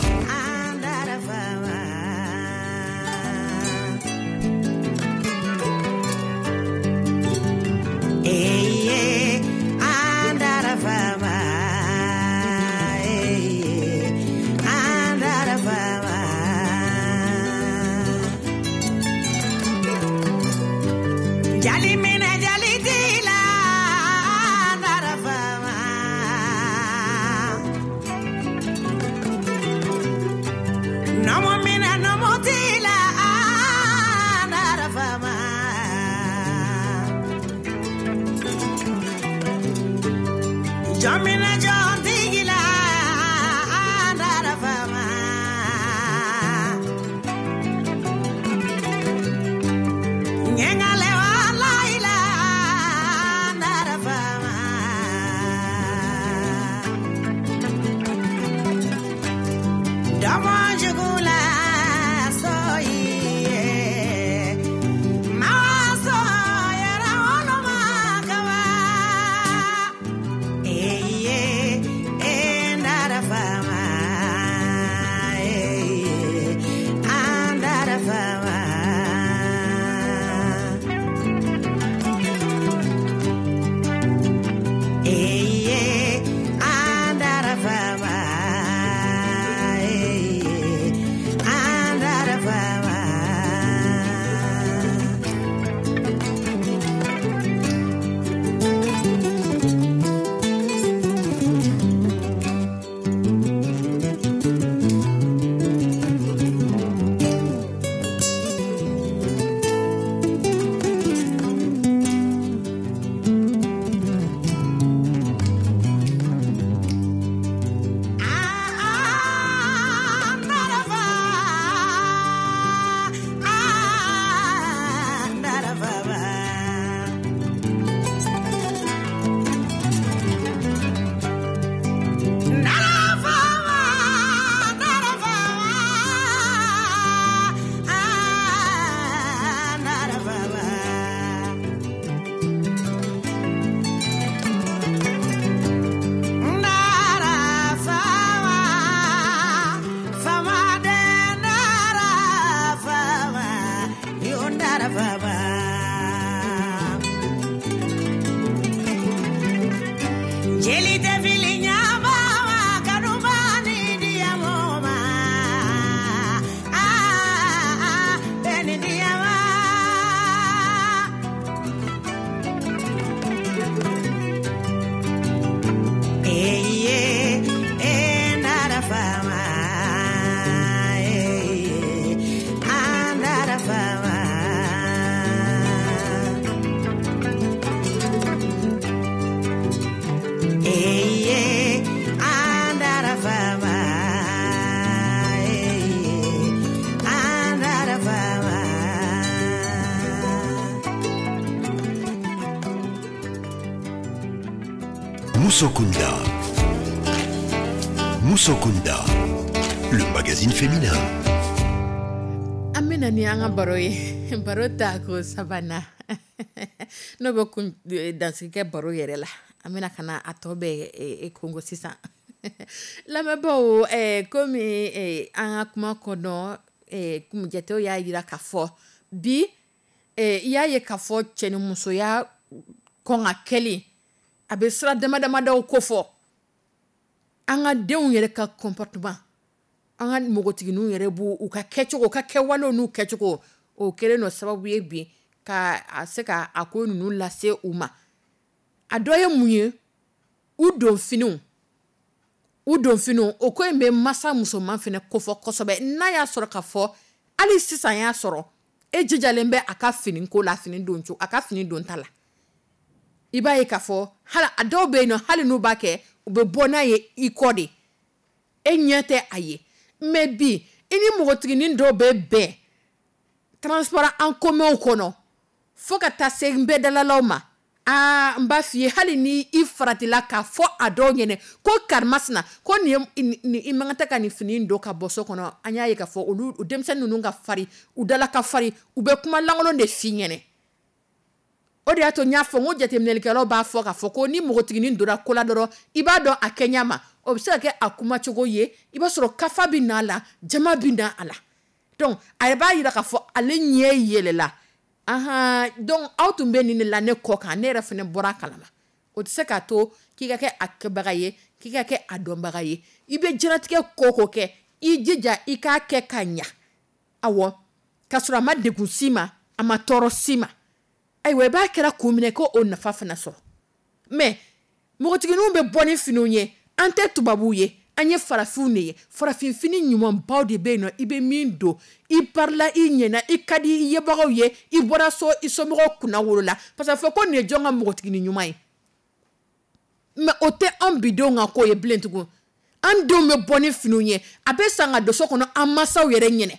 Musokunda, le magazine féminin. Amena ni anga baroye, barota ko sabana. No be kun dansike baro yere la. Amena kana atobe e Kongo sisan. La mebo comme anga kuma kono kum jeto ya yira kafo bi ya ye kafo cheni muso ya konga keli abe sira dama daw kofo anga denw yere ka comportement anga mogotiginu yere bu u ka kɛcogo ka kɛwalo nu kɛcogo o kere no sababu ye bi ka aseka ako nunu lase uma adoye munye u don finu u don finiw o ko in bɛ masa musoman fɛnɛ kofɔ kosɛbɛ n'a y'a sɔrɔ ka fɔ hali sisan y'a sɔrɔ e jijalen bɛ a ka fini ko la fini don a ka fini don ta la i b'a ye k'a fɔ hali a dɔw bɛ yen nɔ hali n'u b'a kɛ u bɛ bɔ n'a ye i kɔ de e ɲɛ tɛ a ye mais bi i ni mɔgɔtiginin dɔw bɛ bɛn transport en commun kɔnɔ fo ka taa se n bɛɛ dalalaw ma n b'a f'i ye hali ni i faratila k'a fɔ a dɔw ɲɛnɛ ko karimasina ko i man tɛ ka nin fini don ka bɔ so kɔnɔ an y'a ye k'a fɔ olu denmisɛnnin ninnu ka farin u dala ka farin u bɛ kuma lankolon de f'i ɲɛnɛ o de y'a to n y'a fɔ n ko jateminɛlikɛlaw b'a fɔ k'a fɔ ko ni mɔgɔtiginin donna ko la dɔrɔn i b'a dɔn a kɛɲa ma o bɛ se ka kɛ a kumacogo ye i b'a sɔrɔ kafa bɛ n'a la jama bɛ n'a la donc a yɛrɛ b'a yira k'a fɔ ale ɲɛ yɛlɛla donc aw tun bɛ nin de la ne kɔ kan ne yɛrɛ fana bɔra a kalama o tɛ se k'a to k'i ka kɛ a kɛbaga ye k'i ka kɛ a dɔnbaga ye i bɛ diɲɛlatigɛ ko o ko kɛ i jija i k'a kɛ ka ɲa awɔ k'a sɔrɔ a ma degun si ma a ma tɔɔrɔ si ma ayiwa i b'a kɛra kun minɛ ko o nafa fana sɔrɔ mais mɔgɔtigininw bɛ bɔ ni finiw ye an tɛ tubabuw ye an ye farafinw de ye farafin fini ɲumanbaw de bɛ yen nɔ i bɛ min don i parila i ɲɛna i ka di i yebagaw ye i bɔra so i somɔgɔw kunna wolola parce que a fɔ ko nin ye jɔn ka mɔgɔtiginin ɲuman ye mais o tɛ an bidenw ka ko ye bilen tugun an denw bɛ bɔ ni finiw ye a bɛ san ka don so kɔnɔ an masaw yɛrɛ ɲɛnɛ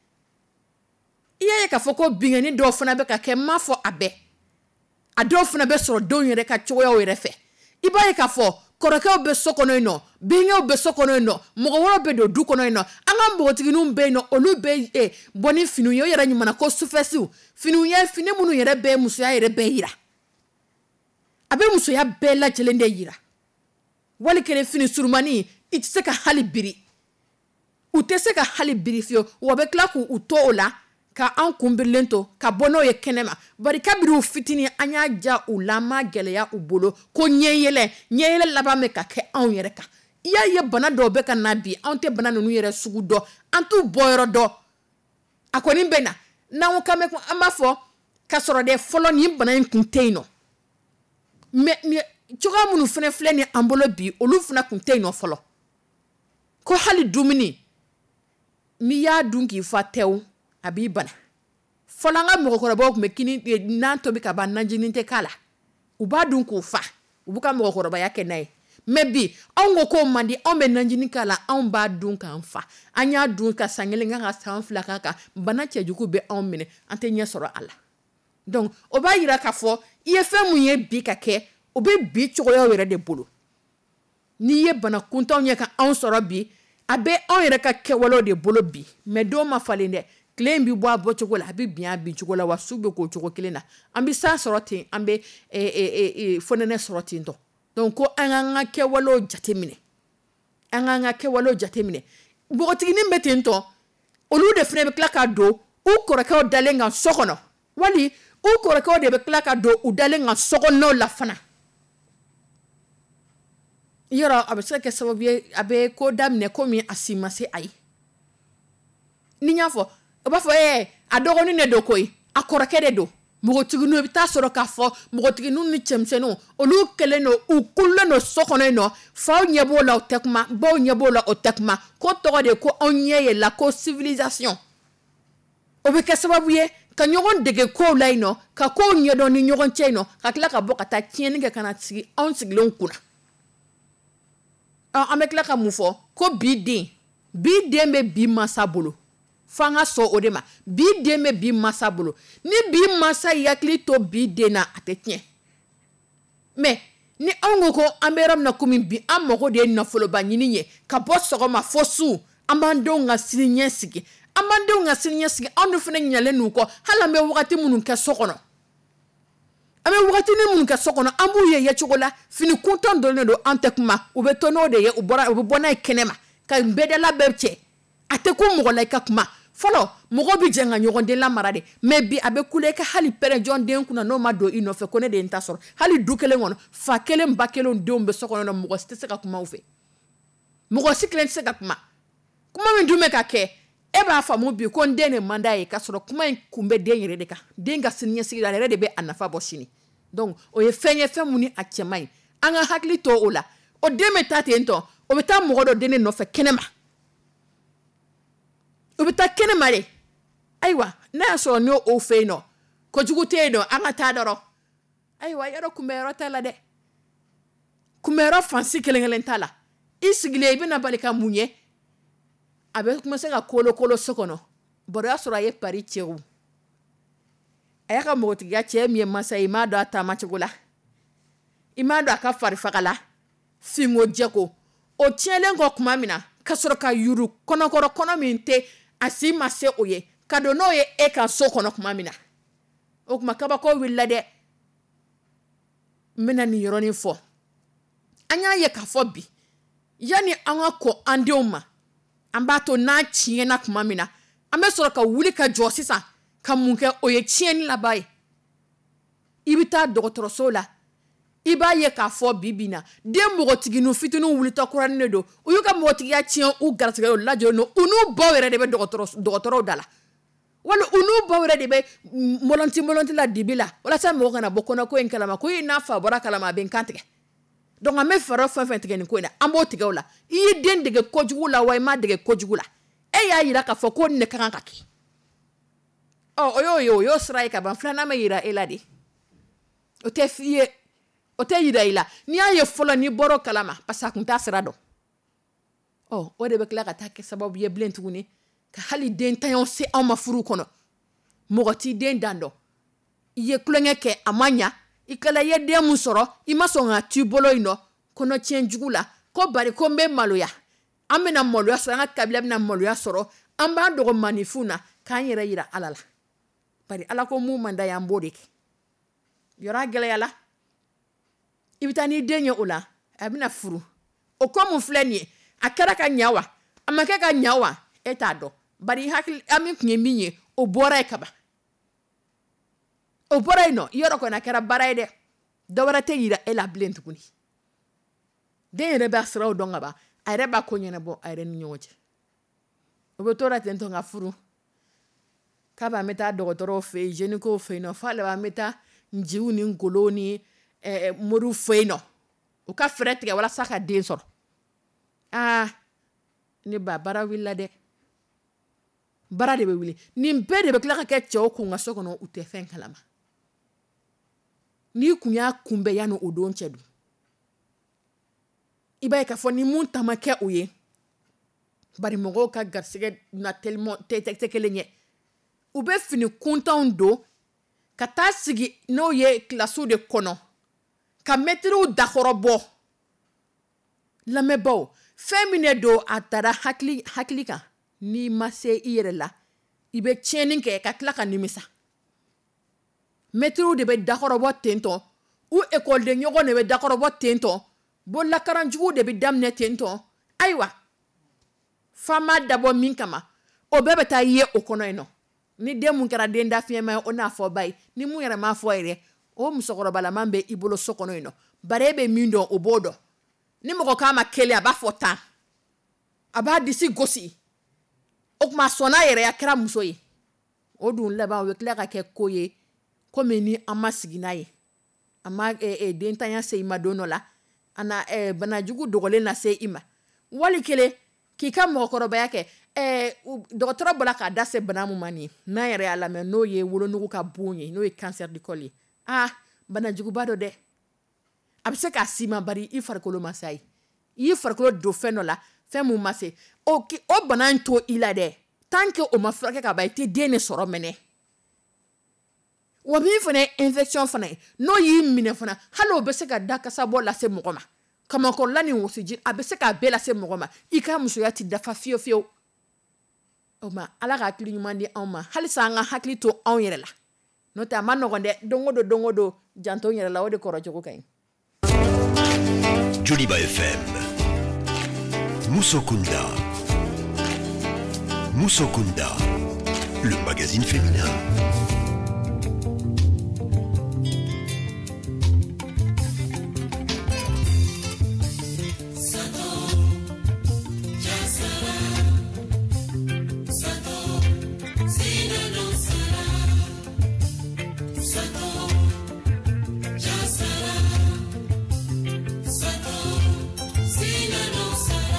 i y'a ye k'a fɔ ko binkɛni dɔw fana bɛ ka kɛ n m'a fɔ a bɛɛ a dɔw fana bɛ sɔrɔ denw yɛrɛ ka cogoyaw yɛrɛ fɛ i b'a ye k'a fɔ kɔrɔkɛw bɛ so kɔnɔ yen nɔ benkɛw bɛ so kɔnɔ yen nɔ mɔgɔ wɛrɛw bɛ don du kɔnɔ yen nɔ an ka mɔgɔtigininw bɛ yen nɔ olu bɛ bɔ ni finiw ye o yɛrɛ ɲuman ko sufɛsiw finiw ye fini minnu yɛrɛ bɛ musoya yɛrɛ bɛɛ yira a bɛ musoya bɛɛ lajɛlen de yira wali kelen fini surumani i tɛ se ka hali biri u tɛ se ka hali biri fiyewu wa bɛ tila k'u to o la ka an kunbirilen to ka bɔ n'o ye kɛnɛma bari kabiri u fitinin an y'a ja u la an ma gɛlɛya u bolo ko ɲɛyɛlɛ laban bɛ ka kɛ anw yɛrɛ kan i y'a ye bana dɔw bɛ ka na bi anw tɛ bana ninnu yɛrɛ sugu dɔn an t'u bɔyɔrɔ dɔn a kɔni bɛ na n'an ko k'an bɛ an b'a fɔ ka sɔrɔ de fɔlɔ nin bana in kun tɛ yen nɔ mais cogoya minnu fana filɛ ni an bolo bi olu fana kun tɛ yen nɔ fɔlɔ ko hali dumuni n'i y'a dun k'i fa tɛw a b'i bana fɔlɔ an ka mɔgɔkɔrɔbaw tun bɛ kini n'an tobi ka ban najinin tɛ k'a la u b'a dun k'u fa u b'u ka mɔgɔkɔrɔbaya kɛ n'a ye mais bi anw ko k'o man di anw bɛ najinin k'a la anw b'a dun k'an fa an y'a dun ka san kelen kan ka san fila k'a kan bana cɛjugu bɛ anw minɛ an tɛ ɲɛ sɔrɔ a la donc o b'a yira k'a fɔ i ye fɛn mun ye bi ka kɛ o bɛ bi cogoyaw yɛrɛ de bolo n'i ye bana kuntanw ye ka anw sɔrɔ bi a bɛ anw yɛrɛ ka kɛwalew de bolo bi mais dɔw ma falen dɛ tile in bɛ bɔ a bɔcogo la a bɛ bin a bincogo la wa su bɛ k'o cogo kelen na an bɛ san sɔrɔ ten an bɛ fonɛnɛ sɔrɔ ten tɔ donc ko an k'an ka kɛwalew jateminɛ an k'an ka kɛwalew jateminɛ npogotiginin bɛ ten tɔ olu de fana bɛ tila ka don u kɔrɔkɛw dalen kan so kɔnɔ wali u kɔrɔkɛw de bɛ tila ka don u dalen kan so kɔnɔnaw la fana yɔrɔ a bɛ se ka kɛ sababu ye a bɛ ko daminɛ komi a si ma se a ye ni n y'a fɔ o b'a fɔ a dɔgɔnin de don koyi a kɔrɔkɛ de don mɔgɔtigininw i bɛ taa sɔrɔ k'a fɔ mɔgɔtigininw ni cɛmisɛnninw olu kɛlen don u kululen don so kɔnɔ yen nɔ faw ɲɛ b'o la o tɛ kuma baw ɲɛ b'o la o tɛ kuma ko tɔgɔ de ko anw ɲɛ yɛlɛla ko civilisation o bɛ kɛ sababu ye ka ɲɔgɔn dege kow la yen nɔ ka kow ɲɛdɔn ni ɲɔgɔn cɛ yen nɔ ka tila ka bɔ ka taa tiɲɛni kɛ ka na sigi anw sigilenw kunna an bɛ tila ka mun fɔ ko bi den bɛ bi mansa bolo fo an ka sɔn o de ma bi den bɛ bi mansa bolo ni bi mansa y'i hakili to bi den na a tɛ tiɲɛ mais ni anw ko an bɛ yɔrɔ min na komi bi an mago de ye nafoloba ɲini ye ka bɔ sɔgɔma fo su an b'an denw ka siniɲɛsigi anw de fana ɲalen n'u kɔ hali an bɛ wagati minnu kɛ so kɔnɔ an bɛ wagatinin minnu kɛ so kɔnɔ an b'u ye cogo la fini kuntan dɔnnen don an tɛ kuma u bɛ to n'o de ye u bɛ bɔ n'a ye kɛnɛma ka bɛɛdala bɛɛ cɛ a tɛ ko mɔgɔ la i ka kuma fɔlɔ mɔgɔ bɛ jɛ ka ɲɔgɔn den lamara de mais bi a bɛ kule ka hali pɛrɛnjɔn den kunna n'o ma don i nɔfɛ ko ne de ye n ta sɔrɔ hali du kelen kɔnɔ fa kelen ba kelen denw bɛ so kɔnɔ mɔgɔ si tɛ se ka kuma u fɛ mɔgɔ si kelen tɛ se ka kuma min dun bɛ ka kɛ e b'a faamu bi ko n den de man d'a ye k'a sɔrɔ kuma in kun bɛ den yɛrɛ de kan den ka siniɲɛsigi la a yɛrɛ de bɛ a nafa bɔ sini donc o ye fɛn ye fɛn mun ni a cɛ man ɲi an ka hakili to o la o den bɛ taa ten tɔ o bɛ taa mɔgɔ dɔ den nɔfɛ kɛnɛma o bɛ taa kɛnɛma de ayiwa n'a y'a sɔrɔ n'o o fɛ yen nɔ kojugu tɛ yen nɔ an ka taa dɔrɔn ayiwa yɔrɔ kunbɛyɔrɔ t'a la dɛ kunbɛyɔrɔ fansi kelen t'a la i sigilen i bɛna bali ka mun ye a bɛ commencer ka kolo so kɔnɔ baro y'a sɔrɔ a ye pari cɛw a y'a ka mɔgɔtigiya cɛ min ye masa ye i m'a dɔn a taamacogo la i m'a dɔn a ka farifaga la finko jɛko o tiɲɛlen kɔ tuma min na ka sɔrɔ ka yuru kɔnɔkɔrɔ kɔnɔ min tɛ a si ma se o ye ka don n'o ye e ka so kɔnɔ tuma min na o tuma kabako wulila dɛ n bɛna nin yɔrɔnin fɔ an y'a ye k'a fɔ bi yanni an ka kɔ an denw ma an b'a to n'a tiɲɛna tuma min na an bɛ sɔrɔ ka wuli ka jɔ sisan ka mun kɛ o ye tiɲɛni laban ye i bɛ taa dɔgɔtɔrɔso la i b'a ye k'a fɔ bi na den mɔgɔtiginiw fitininw wulita kuranin de don u y'u ka mɔgɔtigiya tiɲɛ u garisigɛ u lajɔlen don u n'u baw yɛrɛ de bɛ dɔgɔtɔrɔw da la wali u n'u baw yɛrɛ de bɛ mɔlɔnti la dibi la walasa mɔgɔ kana bɔ kɔnɔko in kalama ko i n'a fa bɔra kalama a bɛ n kan tigɛ donc an bɛ fɛɛrɛ fɛn fɛn tigɛ nin ko in na an b'o tigɛ o la i ye den dege kojugu la wa i m'a dege kojugu la e y'a yira k'a fɔ ko nin de ka kan ka kɛ o y'o sira ye ka ban filanan bɛ yira e la de o tɛ f'i ye o tɛ yira i la n'i y'a ye fɔlɔ n'i bɔr'o kalama parce que a kun t'a sira dɔn o de bɛ tila ka taa kɛ sababu ye bilen tuguni ka hali den tanyaw se anw ma furu kɔnɔ mɔgɔ t'i den dan dɔn i ye kulonkɛ kɛ a ma ɲa i kala ye den mun sɔrɔ i ma sɔn ka t'i bolo yen nɔ kɔnɔ tiɲɛ jugu la ko bari ko n bɛ maloya an bɛna maloya sɔrɔ an ka kabila bɛna maloya sɔrɔ an b'an dogo manifinw na k'an yɛrɛ yira ala la bari ala ko mun man da y'an b'o de kɛ yɔrɔ a gɛlɛyala i bɛ taa n'i den ye o la a bɛna furu o ko mun filɛ nin ye a kɛra ka ɲa wa a ma kɛ ka ɲa wa e t'a dɔn bari hakili an min kun ye min ye o bɔra ye kaban o bɔra yen nɔ yɔrɔ kɔni a kɛra baara ye dɛ dɔ wɛrɛ tɛ yira e la bilen tuguni den yɛrɛ b'a siraw dɔn ka ban a yɛrɛ b'a ko ɲɛnabɔ a yɛrɛ ni ɲɔgɔn cɛ o bɛ to la ten tɔ ka furu k'a b'an bɛ taa dɔgɔtɔrɔw fɛ yen jenikow fɛ yen nɔ f'ale b'an bɛ taa njiw ni ngolow ni moriw fɛ yen nɔ u ka fɛɛrɛ tigɛ walasa ka den sɔrɔ ne ba baara wulila dɛ baara de bɛ wuli nin bɛɛ de bɛ tila ka kɛ cɛw kun ka so kɔnɔ u tɛ fɛn kalama n'i kun y'a kunbɛn yanni o don cɛ dun i b'a ye k'a fɔ ni mun ta ma kɛ o ye bari mɔgɔw ka garisigɛ na tɛ kelen ye u bɛ fini kuntanw don ka taa sigi n'o ye kilasiw de kɔnɔ ka mɛtiriw dakɔrɔ bɔ lamɛnbaw fɛn min de don a taara hakili kan n'i ma se i yɛrɛ la i bɛ tiɲɛni kɛ ka tila ka nimisa mɛtiriw de bɛ dakɔrɔbɔ tentɔ u ekɔliden ɲɔgɔn de bɛ dakɔrɔbɔ tentɔ bololakaranjuguw de bɛ daminɛ tentɔ ayiwa f'an m'a dabɔ min kama o bɛɛ bɛ taa ye o kɔnɔ yen nɔ ni den mun kɛra den dafiyɛma ye o n'a fɔ ba ye ni mun yɛrɛ m'a fɔ yɛrɛ o musokɔrɔbalaman bɛ i bolo so kɔnɔ yen nɔ bari e bɛ min dɔn o b'o dɔn ni mɔgɔ k'a ma kelen a b'a fɔ tan a b'a disi gosi o tuma a sɔnna yɛrɛ a kɛra muso ye o dun laban o bɛ tila ka kɛ ko ye komi ni an ma sigi n'a ye a ma den tanya se i ma don dɔ la a na banajugu dogolen na se i ma wali kelen k'i ka mɔgɔkɔrɔbaya kɛ dɔgɔtɔrɔ bɔra k'a da se bana min ma nin ye n'a yɛrɛ y'a lamɛn n'o ye wolonugu ka bon ye n'o ye cancer du col ye banajuguba dɔ dɛ a bɛ se k'a si ma bari i farikolo ma se a ye i y'i farikolo don fɛn dɔ la fɛn mun ma se o bana in to i la dɛ tant que o ma furakɛ ka ban i tɛ den de sɔrɔ mɛnɛ wa min fana ye infection fana ye n'o y'i minɛ fana hali o bɛ se ka dakasabɔ lase mɔgɔ ma kamakɔrɔla ni wosiji a bɛ se k'a bɛɛ lase mɔgɔ ma i ka musoya ti dafa fiyewu fiyewu o ma ala ka hakili ɲuman di anw ma halisa an ka hakili to anw yɛrɛ la n'o tɛ a ma nɔgɔn dɛ don o don janto n yɛrɛ la o de kɔrɔ cogo ka ɲi. Joliba FM Moussokunda le magazine féminin. Sino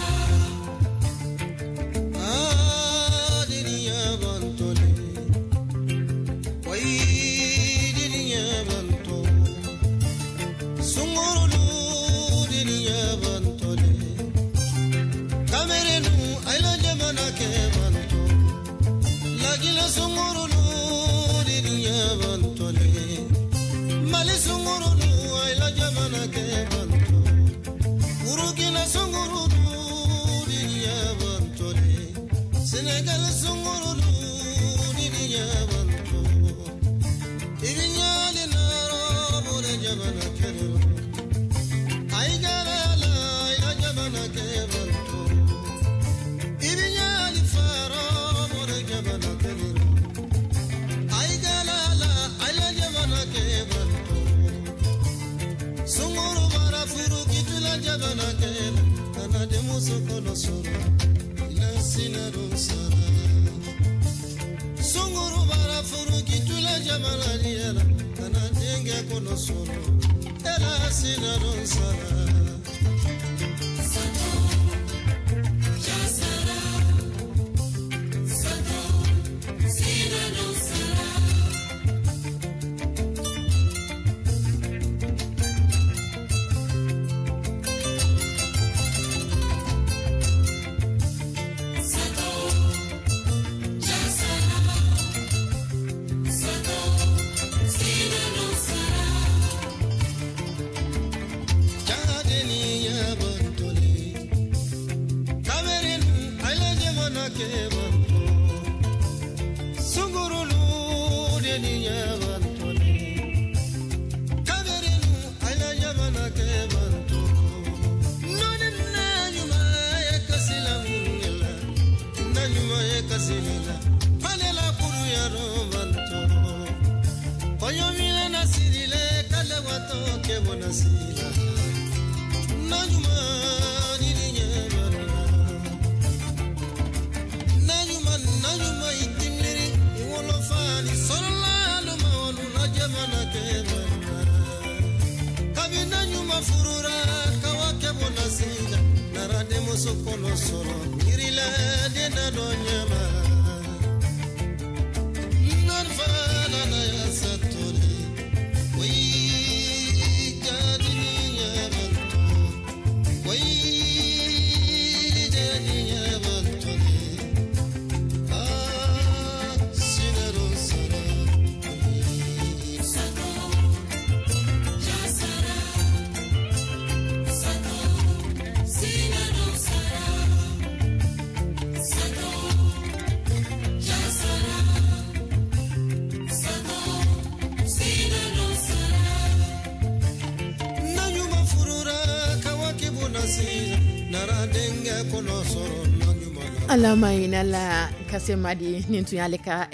Alama inala kasemadi nintuyale ka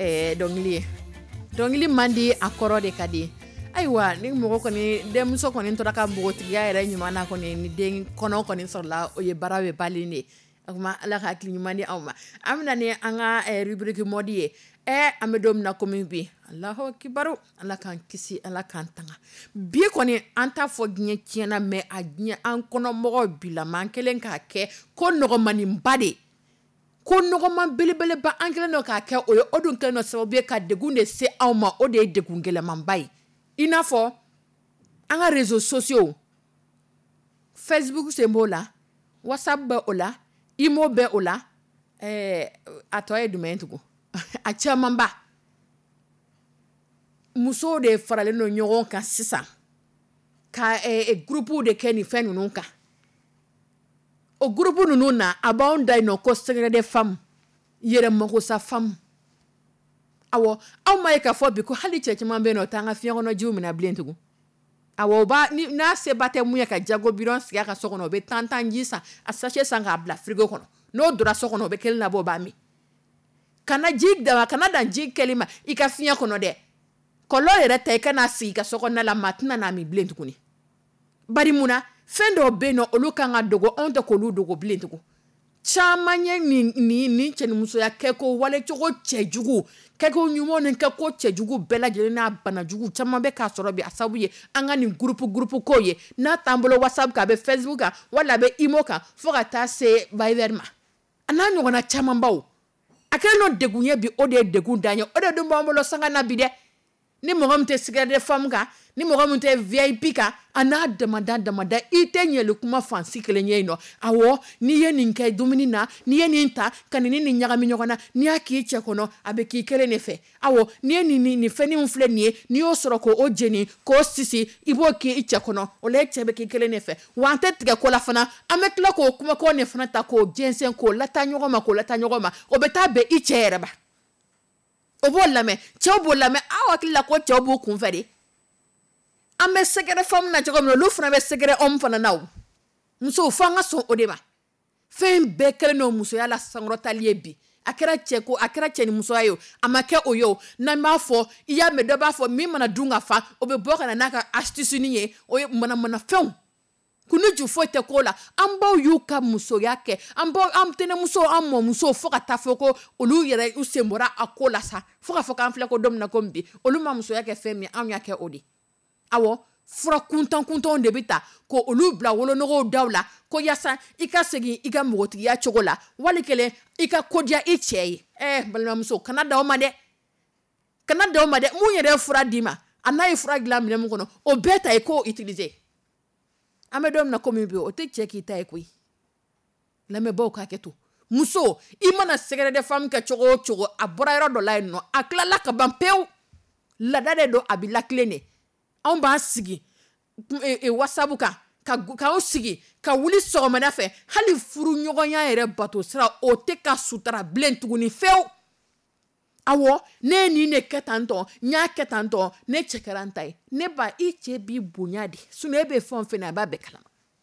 dongli mandi akoro de kadi aywa ni mogo koni demso koni to ka bogotiya yere nyumana koni ni den kono koni sorla o ye barawe baline akuma ala ka kli nyumani awma amna ne anga rubrique modi amedom na kombi Allahu akbaru ala kan kisi ala kan tanga bi koni anta fo gnye tiena me agnye an kono mogo bila man kelen ka ke ko nogo mani mbade ko nogo man belebele ba ankele no ka ke o yo odun ke no sababu ka degunde se awma o de degungele man bay inafo anga réseaux sociaux Facebook se mbola WhatsApp be ola imo be ola atoye dumentugo a chamamba muso de farale no nyogon kan sisa ka groupe de keni fenu nunka o groupe nunu na abonda no ko secret de femme yere mako sa femme awo aw may ka fo bi ko hali cheche mambe no tanga fiyo no jumi na blentugo awo ba ni na se bate muya ka jago biron siga ka sokono be tantanjisa asache sanga bla frigo kono no dura sokono be kelna bo ba mi kana jig da kana dan jig kelima ika fiya kono de kolo yere te kana si ka sokono la matna na mi blentugo ni bari muna fendo beno olukanga dogo onto ko lu dogo blentugo chamanye ni cheni muso ya keko wale choko chejugu keko nyumo ne keko chejugu bela jelena bana jugu chama be ka soro bi asabuye anga ni groupe ko ye na tambolo WhatsApp ka be Facebook ka wala be imo ka foka ta se Viberma ananyo gona chama mbaw akeno degunye bi ode degun danyo ode do mbolo sanga na bide ni mogomte sigade fam ka ni mogomte VIP ka ana damada itenye le kuma fansi kelenye no awo ni ye ninke dumini na ni ye ninta kanini ni nyaga minyogona ni akiche kono abeki kele nefe awo ni ye ni feni mfle ni o soro ko ojeni ko sisi iboki iche kono ole chebe ki kele nefe wante tike ko la fana ametla ko kuma ko ne fana ta ko jensen ko lata nyogoma obeta be iche ereba obolame chobolame awakilla ko chobu kunfedi ame segere fam na jogo no lufna be segere fana naw muso fanga so odema fen be kele no muso ya la sangrota liebi akera cheko akera cheni muso ayo amake oyo na mafo iya me do ba fo mi mana dunga fa obe boka na naka astuce niye oyo mana fen kunu ju foyi tɛ ko la an baw y'u ka musoya kɛ an tɛnɛmuso an mɔmuso fo ka taa fɔ ko olu yɛrɛ u sen bɔra a ko la sa fo ka fɔ k'an filɛ ko don min na ko bi olu ma musoya kɛ fɛn min anw y'a kɛ o de awɔ fura kuntanw de bɛ ta ko olu bila wolonogow daw la ko yasa i ka segin i ka mɔgɔtigiya cogo la wali kelen i ka kodiya i cɛ ye balimamuso kana da o ma dɛ mun yɛrɛ ye fura d'i ma a n'a ye fura dilan minɛ mun kɔnɔ o bɛɛ ta ye k'o utiliser an bɛ don min na komi bi o tɛ cɛ k'i ta ye koyi lamɛnbaaw k'a kɛ to muso i mana sɛgɛrɛ de femme kɛ cogo o cogo a bɔra yɔrɔ dɔ la yen nɔ a tilala ka ban pewu lada de don a bɛ lakilen de anw b'an sigi whatsapp kan k'anw sigi ka wuli sɔgɔmada fɛ hali furu ɲɔgɔnya yɛrɛ bato sira o tɛ ka sutara bilen tuguni fewu awɔ ne ni ne kɛ tantɔ n y'a kɛ tantɔ ne cɛ kɛra n ta ye ne ba i cɛ b'i bonya de sinon e bɛ fɛn o fɛn na a b'a bɛɛ kalama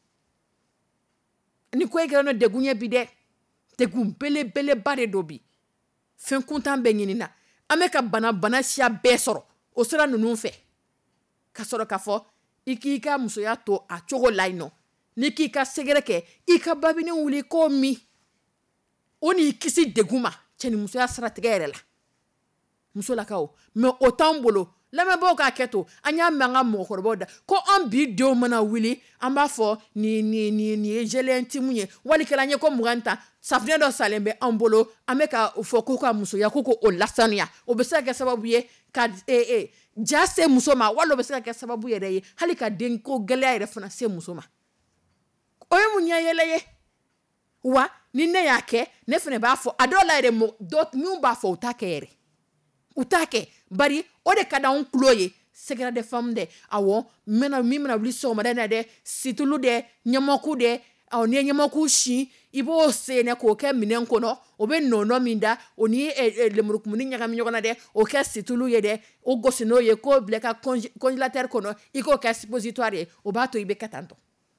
ni ko e kɛra ne degun ye bi dɛ degun belebeleba de don bi fɛn kuntan bɛɛ ɲinina an bɛ ka bana siya bɛɛ sɔrɔ o sira ninnu fɛ ka sɔrɔ k'a fɔ i k'i ka musoya to a cogo la yen nɔ n'i k'i ka sɛgɛrɛ kɛ i ka babini wuli k'o min o n'i kisi degun ma cɛ ni musoya siratigɛ yɛrɛ la musolakaw mais o t'an bolo lamɛnbaaw k'a kɛ to an y'a mɛn an ka mɔgɔkɔrɔbaw da ko an bi denw mana wuli an b'a fɔ nin ye jɛlɛn ti mun ye walikɛla an ye ko mugan ta safunɛ dɔ salen bɛ an bolo an bɛ ka fɔ k'u ka musoya k'u o lasanuya o bɛ se ka kɛ sababu ye ka ja se muso ma wali o bɛ se ka kɛ sababu yɛrɛ ye hali ka denko gɛlɛya yɛrɛ fana se muso ma o ye mun ɲɛyɛlɛ ye wa ni ne y'a kɛ ne fana b'a fɔ a dɔw la yɛrɛ minnu b'a fɔ u t'a kɛ yɛrɛ u t'a kɛ bari o de ka d'anw tulo ye sɛgɛrɛ de femme dɛ awɔ min bɛna wuli sɔgɔmada in na dɛ situlu dɛ ɲamaku dɛ ni ye ɲamaku si i b'o senɛ k'o kɛ minɛn kɔnɔ o bɛ nɔnɔ min da o ni lemurukumuni ɲagami ɲɔgɔn na dɛ o kɛ situlu ye dɛ o gosi n'o ye k'o bila ka congélateur kɔnɔ i k'o kɛ suppositoire ye o b'a to i bɛ kɛ tantɔ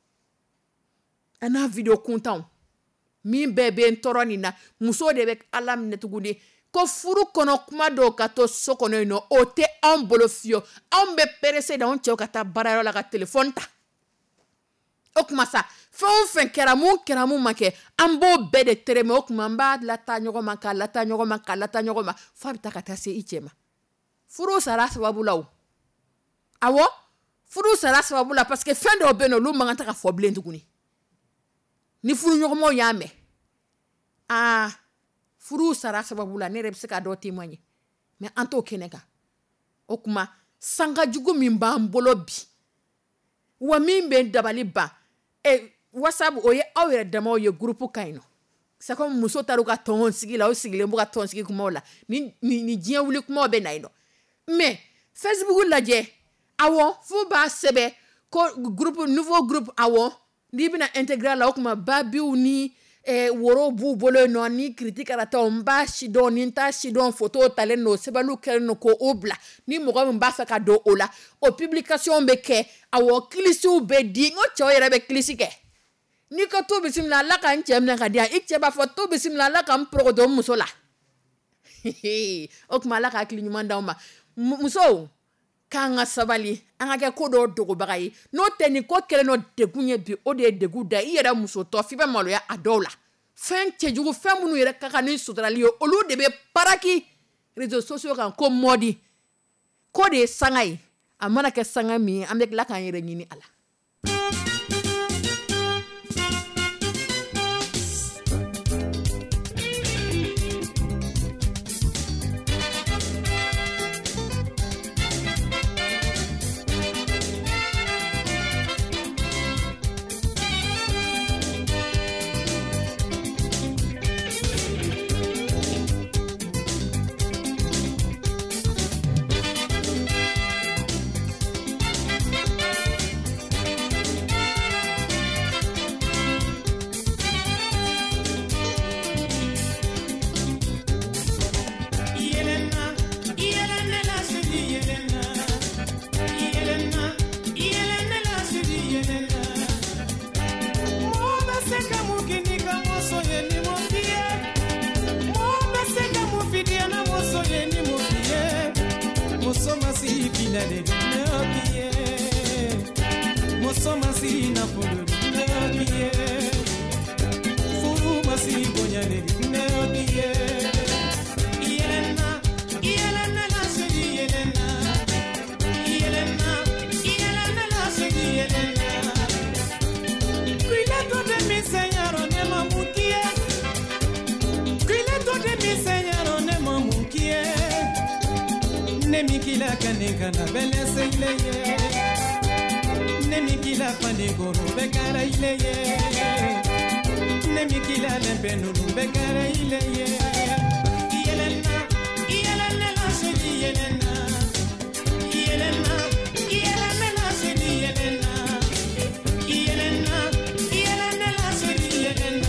a n'a video kuntanw min bɛɛ bɛ n tɔɔrɔ nin na muso de bɛ ala minɛ tuguni ko furu kɔnɔ kuma dɔw ka to so kɔnɔ yen nɔ o tɛ anw bolo fiyewu anw bɛ perese de anw cɛw ka taa baarayɔrɔ la ka telefɔni ta o kuma sa fɛn o fɛn kɛra mun ma kɛ an b'o bɛɛ de tɛrɛmɛ o kuma an b'a lata ɲɔgɔn ma f'a bɛ taa ka taa se i cɛ ma furu sara sababu la o awɔ furu sara sababu la parce que fɛn dɔw bɛ yen nɔ olu man kan tɛ ka fɔ bilen tuguni ni furu ɲɔgɔnmaw y'a mɛn furu sara sababu la ne yɛrɛ bɛ se ka dɔ témoigner mais an t'o kɛnɛ kan o kuma sangajugu min b'an bolo bi wa min bɛ dabali ban whatsapp o ye aw yɛrɛ damaw ye groupe kan yen nɔ c'est comme muso taara u ka tɔn sigi la o sigilen b'u ka tɔn sigi kumaw la ni diɲɛ wuli kumaw bɛ na yen nɔ mais Facebook lajɛ awɔ fo b'a sɛbɛn ko nouveau groupe awɔ n'i bɛna intégrer la o kuma babiw ni woro b'u bolo yen nɔ ni critique karata n b'a si dɔn ni n t'a si dɔn photo talen don sɛbɛnniw kɛlen don k'o bila ni mɔgɔ min b'a fɛ ka don o la o publication bɛ kɛ awɔ kilisiw bɛ di n ko cɛw yɛrɛ bɛ kilisi kɛ n'i ka to bisimila ala ka n cɛ minɛ ka di yan i cɛ b'a fɔ to bisimila ala ka n pɔrɔgɔtɔ n muso la o tuma ala ka hakili ɲuman d'aw ma musow k'an ka sabali an ka kɛ ko dɔw dogobaga ye n'o tɛ nin ko kɛlen no degun ye bi o de ye degun da i yɛrɛ muso tɔ f'i bɛ maloya a dɔw la fɛn cɛjugu fɛn minnu yɛrɛ ka kan ni suturali ye olu de bɛ paraki réseaux sociaux kan ko mɔdi ko de ye sanga ye a mana kɛ sanga min ye an bɛ tila k'an yɛrɛ ɲini a la Musoma si na polo diye furu masi bonyane ne diye Yelena la sedi Yelena la sedi Yelena Cuile to de mi Señor ne mamukie Cuile to de mi Señor ne mamukie Ne mi kila kaneka na bele seileye Ne mi kila panegoro bekara ileye Ne mi kila lempenu bekara ileye Yelena la sedi Yelena la sedi Yelena Yelena la sedi Yelena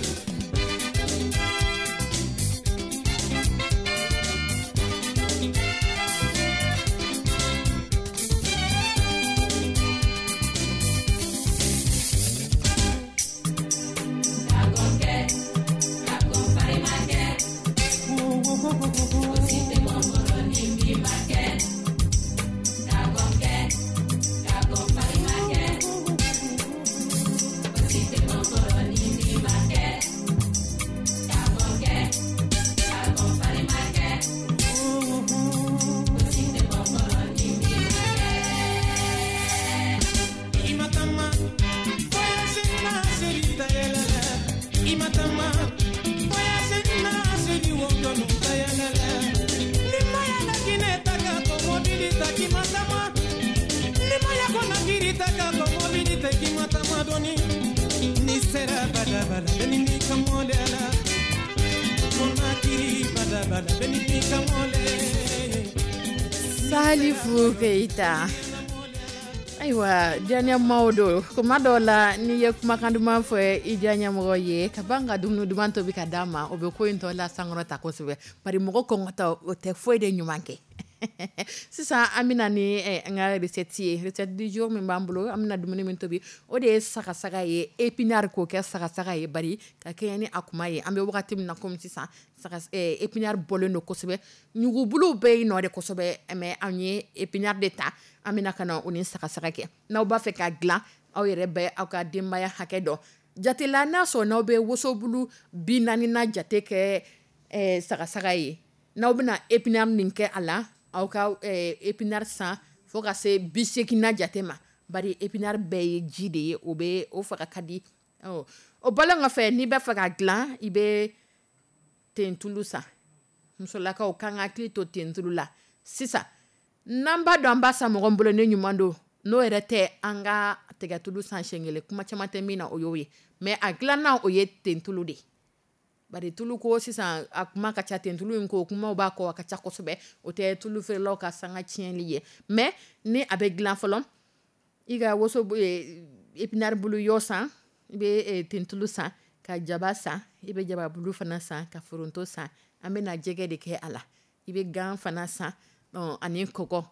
Salifu Keita. Aiwa, Janya Maudo, kuma dola ni ye kuma kanduma fo I Janya mo ye kabanga dumnu dumanto bi kadama obe ko into la sangro ta ko sebe bari mo ko ngata o te fo de nyumanke. Sisa amina ni nga recette du jour mi bambulo amina dumuni min tobi o de saka ye épinard ko ke saka ye bari ka kayani akuma ye ambe wakati min na kom sisa saka épinard bolo no ko sebe nyugu bulu be no de ko sebe me anye épinard de ta amina kana oni saka ke na o ba fe ka glan aw yere be aw ka demaya hakedo jate la na so na be woso bulu binani na jate ke saka ye na obina épinard ninke ala aw ka épinard san fo ka se bisekina jatema bari épinard be ji de ye o be o faka kadi o balanga fe ni be faka glan ibe tentulu sa musolaka o kanga klito tentulu la sisa namba do ambasa mo gombolo ne nyumando no erete anga tegatulu san shengele kuma chamate mina oyoye me aglan na o ye tentulu de bari tulu ko sisan akuma ka cha tentulu ko kuma ba ko ka cha ko sobe o te tulu fe lo ka sanga chien liye mais ni avec glan folon iga woso épinard bulu yosan be tentulu san ka jaba san ibe jaba bulu fana san ka foronto san amena jege de ke ala ibe gan fana san non ani koko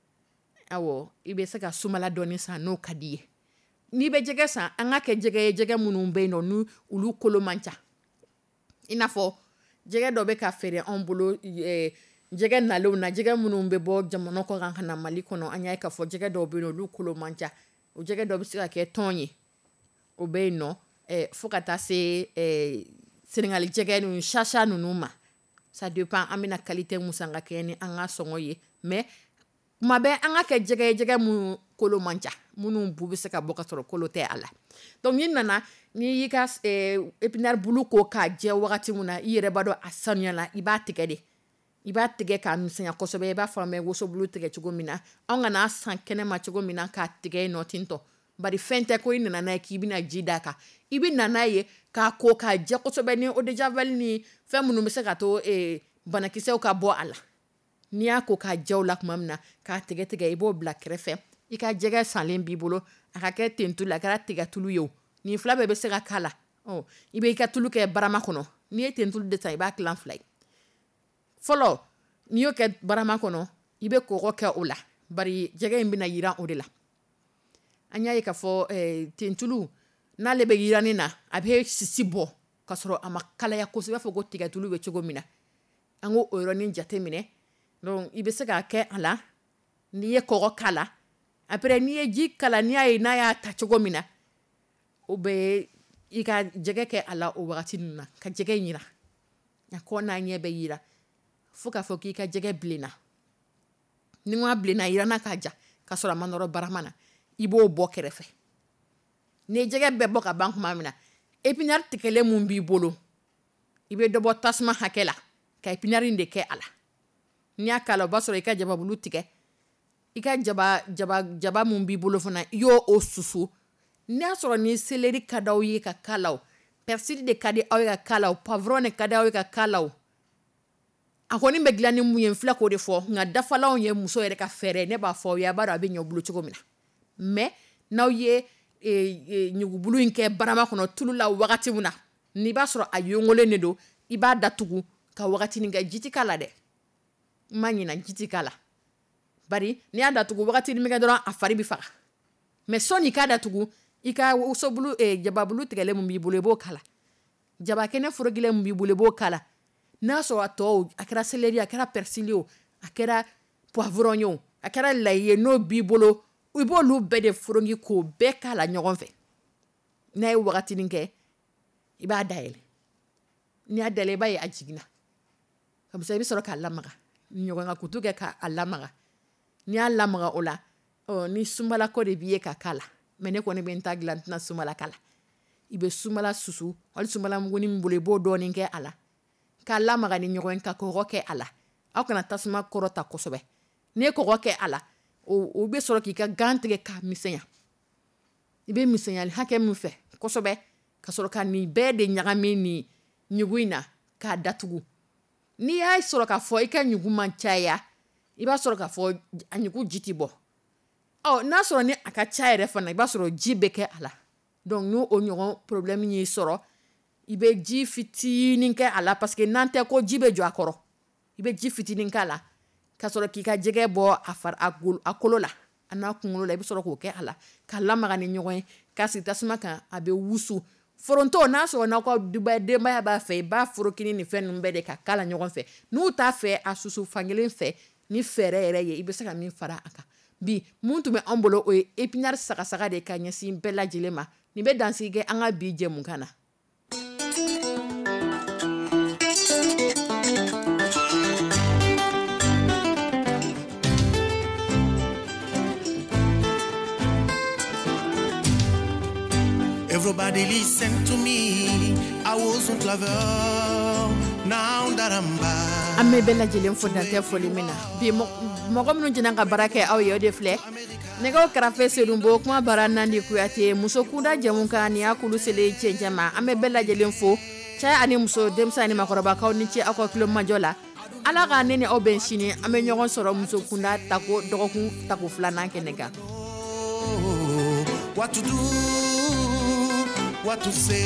awo ibe saka sumala doni san no kadiye ni be jege san anga ke jege munun be no nu ulu kolo mancha inafo jege do be ka fere on bolo jege nalo na jege munun be bo jamono ko kan na mali kono anya ka fo jege do be no lu kulo mancha o jege do be sika ke tonyi o be no fokata se Senegal jege nu shasha nunuma ça dépend amina qualité musanga keni anga songoye mais mabe anga ke jege mu kolo mancha munu bubi se ka boka soro kolo te ala donc ni nana ni yika épinard bulu ko ka je wakati muna yere bado asanya la iba tige ka misenya kosobe ba fame woso bulu tige chugo mina anga na san kene ma chugo mina ka tige no tinto bari fente ko ina na ki bina jidaka ibi nana ye ka ko ka je kosobe ni o deja val ni femunu mi se ka to banakise o ka bo ala ni ko ka jawla kuma mina ka tige ibo black refe ika jege sanlen bibolo aka ke tentu la kara tiga tulu yo ni fla be se ka kala ibe ika tulu ke barama kono ni tentu de ta iba clan fly follow ni yo ke barama kono ibe ko ke ola bari jege mbina yira o de la anya ka fo tentulu na lebe yirani na abe sisibo kasoro amakala ya ko se ba fo go tiga tulu be chogo mina ango oroni jate mine donc ibe se ka ke ala ni ye ko kala après ni ye ji kala ni ay na ya ta chogo mina o be i ka jɛgɛ kɛ a la o wagati ninnu na ka jɛgɛ yira a kɔ n'a ɲɛ bɛ yira fo k'a fɔ k'i ka jɛgɛ bilenna ni ŋa bilenna yirana k'a ja ka sɔrɔ a ma nɔrɔ barama na i b'o bɔ kɛrɛfɛ ni jɛgɛ bɛɛ bɔ ka ban kuma min na épinard tigɛlen mun b'i bolo i bɛ dɔ bɔ tasuma hakɛ la ka épinard in de kɛ a la n'i y'a k'a la o b'a sɔrɔ i ka jababulu tigɛ i ka jaba mun b'i bolo fana i y'o susu n'a y'a sɔrɔ ni céleri ka d'aw ye ka k'a la o persil de ka di aw ye ka k'a la o poivron de ka di aw ye ka k'a la o a kɔni bɛ dilan ni mun ye n filɛ k'o de fɔ nka dafalanw ye muso yɛrɛ ka fɛɛrɛ ne b'a fɔ aw ye a b'a dɔn a bɛ ɲɛ u bolo cogo min na mais n'aw ye ɲugubulu in kɛ barama kɔnɔ tulu la wagati min na n'i b'a sɔrɔ a yongolen de don i b'a datugu ka wagatinin kɛ ji tɛ k'a la dɛ n ma ɲina ji tɛ k'a la bari n'i y'a datugu wagatinin min kɛ dɔrɔn a fari bɛ faga mais sɔnni i k'a datugu i ka wosobulu jababulu tigɛlen mun b'i bolo i b'o k'a la jabakɛnɛ forokilen mun b'i bolo i b'o k'a la n'a sɔrɔ a tɔw a kɛra céleri a kɛra persil o a kɛra poivron ye o a kɛra layi ye n'o b'i bolo i b'olu bɛɛ de foronki k'o bɛɛ k'a la ɲɔgɔn fɛ n'a ye wagatinin kɛ i b'a dayɛlɛ n'i y'a dayɛlɛ i b'a ye a jiginna kamisa i bɛ sɔrɔ k'a lamaga ɲɔgɔn ka kutu kɛ k'a lamaga n'i y'a lamaga o la ni sunbalako de b'i ye ka k'a la mais ne kɔni bɛ n ta dilan n tɛna sunbala k'a la i bɛ sunbala susu wali sunbala muguni min bolo i b'o dɔɔnin kɛ a la k'a lamaga ni ɲɔgɔn ye ka kɔgɔ kɛ a la aw kana tasuma kɔrɔta kosɛbɛ n'i ye kɔgɔ kɛ a la o bɛ sɔrɔ k'i ka gan tigɛ k'a misɛnya i bɛ misɛnyali hakɛ min fɛ kosɛbɛ ka sɔrɔ ka nin bɛɛ de ɲagami nin ɲugu in na k'a datugu n'i y'a sɔrɔ k'a fɔ i ka ɲugu man caya i b'a sɔrɔ k'a fɔ a ɲugu ji tɛ bɔ n'a sɔrɔ ni a ka ca yɛrɛ fana i b'a sɔrɔ ji bɛ kɛ a la donc n'o ɲɔgɔn problème y'i sɔrɔ i bɛ ji fitinin kɛ a la parce que n'an tɛ ko ji bɛ jɔ a kɔrɔ i bɛ ji fitinin k'a la ka sɔrɔ k'i ka jɛgɛ bɔ a kolo la a n'a kunkolo la i bɛ sɔrɔ k'o kɛ a la k'a lamaga ni ɲɔgɔn ye k'a sigi tasuma kan a bɛ wusu foronto n'a sɔrɔ n'aw ka denbaya b'a fɛ i b'a forokini ni fɛn ninnu bɛɛ de ka k'a la ɲɔgɔn fɛ n'u t'a fɛ a susu fankelen fɛ ni fɛɛrɛ yɛrɛ ye i bɛ se ka min fara a kan bi mun tun bɛ an bolo o ye épinard sagasaga de ka ɲɛsin bɛɛ lajɛlen ma nin bɛ dansigi kɛ an ka bi jɛmukan na. Everybody listen to me. I wasn't lover. Now that I'm back. Ame bella jelen fo dante foli mina. Bi mɔgɔ minnu jɛna ka baara kɛ aw ye o de filɛ. Nɛgɛw karafe Sedumbo kuma bara Nandi Kuyate muso kunda jamukan ni akulu sele cɛncɛma. An bɛ bɛɛ lajɛlen fo. Cɛ ani muso denmisɛn ani makɔrɔbakaw ni ce aw ka kilo majɔ la. Ala ka ne ni aw bɛn sini an bɛ ɲɔgɔn sɔrɔ muso kunda tako dɔgɔkun tako filanan kɛnɛ kan. What to do? What to say?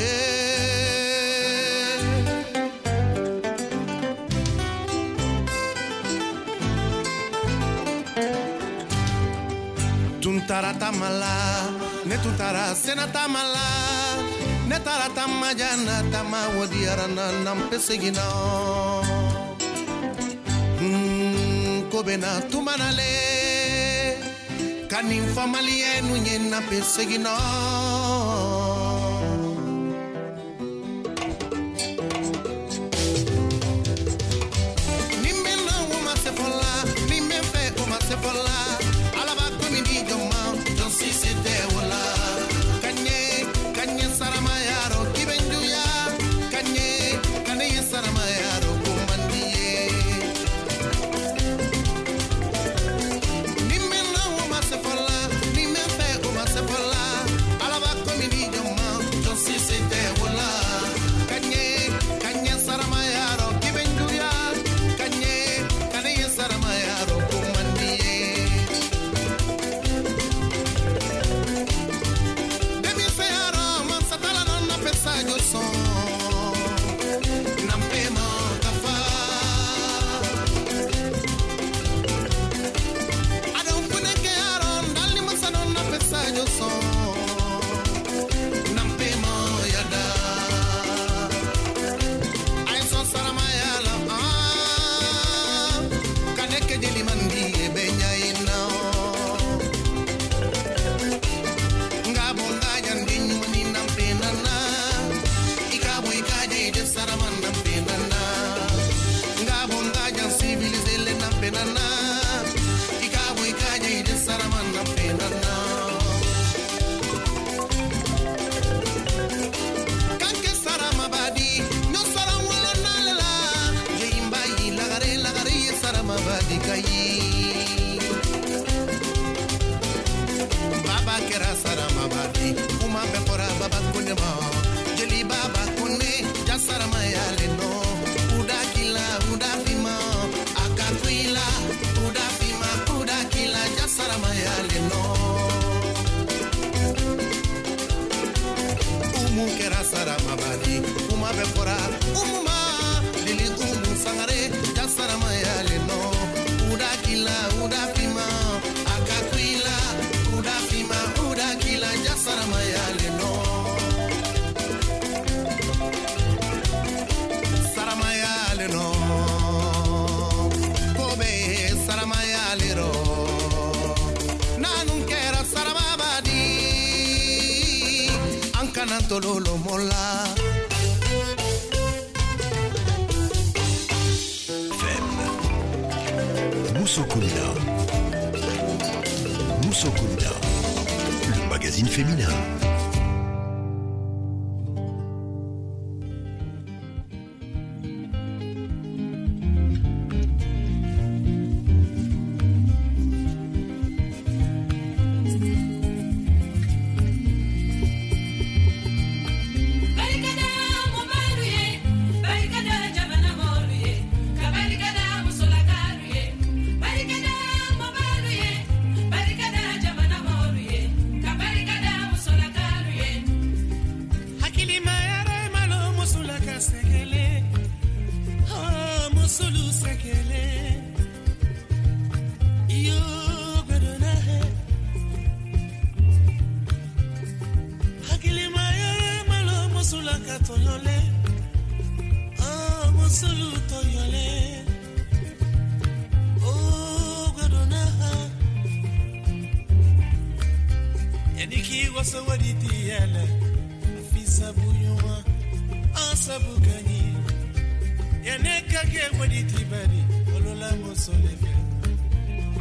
Tuntara tamala, ne tuntara sena tamala, ne tara tamajana tamawadiara na nampesegina. Kobena tumanale, kanin famalie nunyena pesegina. badi uma be fora umma lili sangare jasarama yale no uda kila uda fima akakwila uda fima uda kila jasarama yale no sarama yale no kobe sarama yale ro nanun kera sarama badi ankana tololo mola Moussokunda. Moussokunda, le magazine féminin. Yaneka ke waditi bari olola mo solefe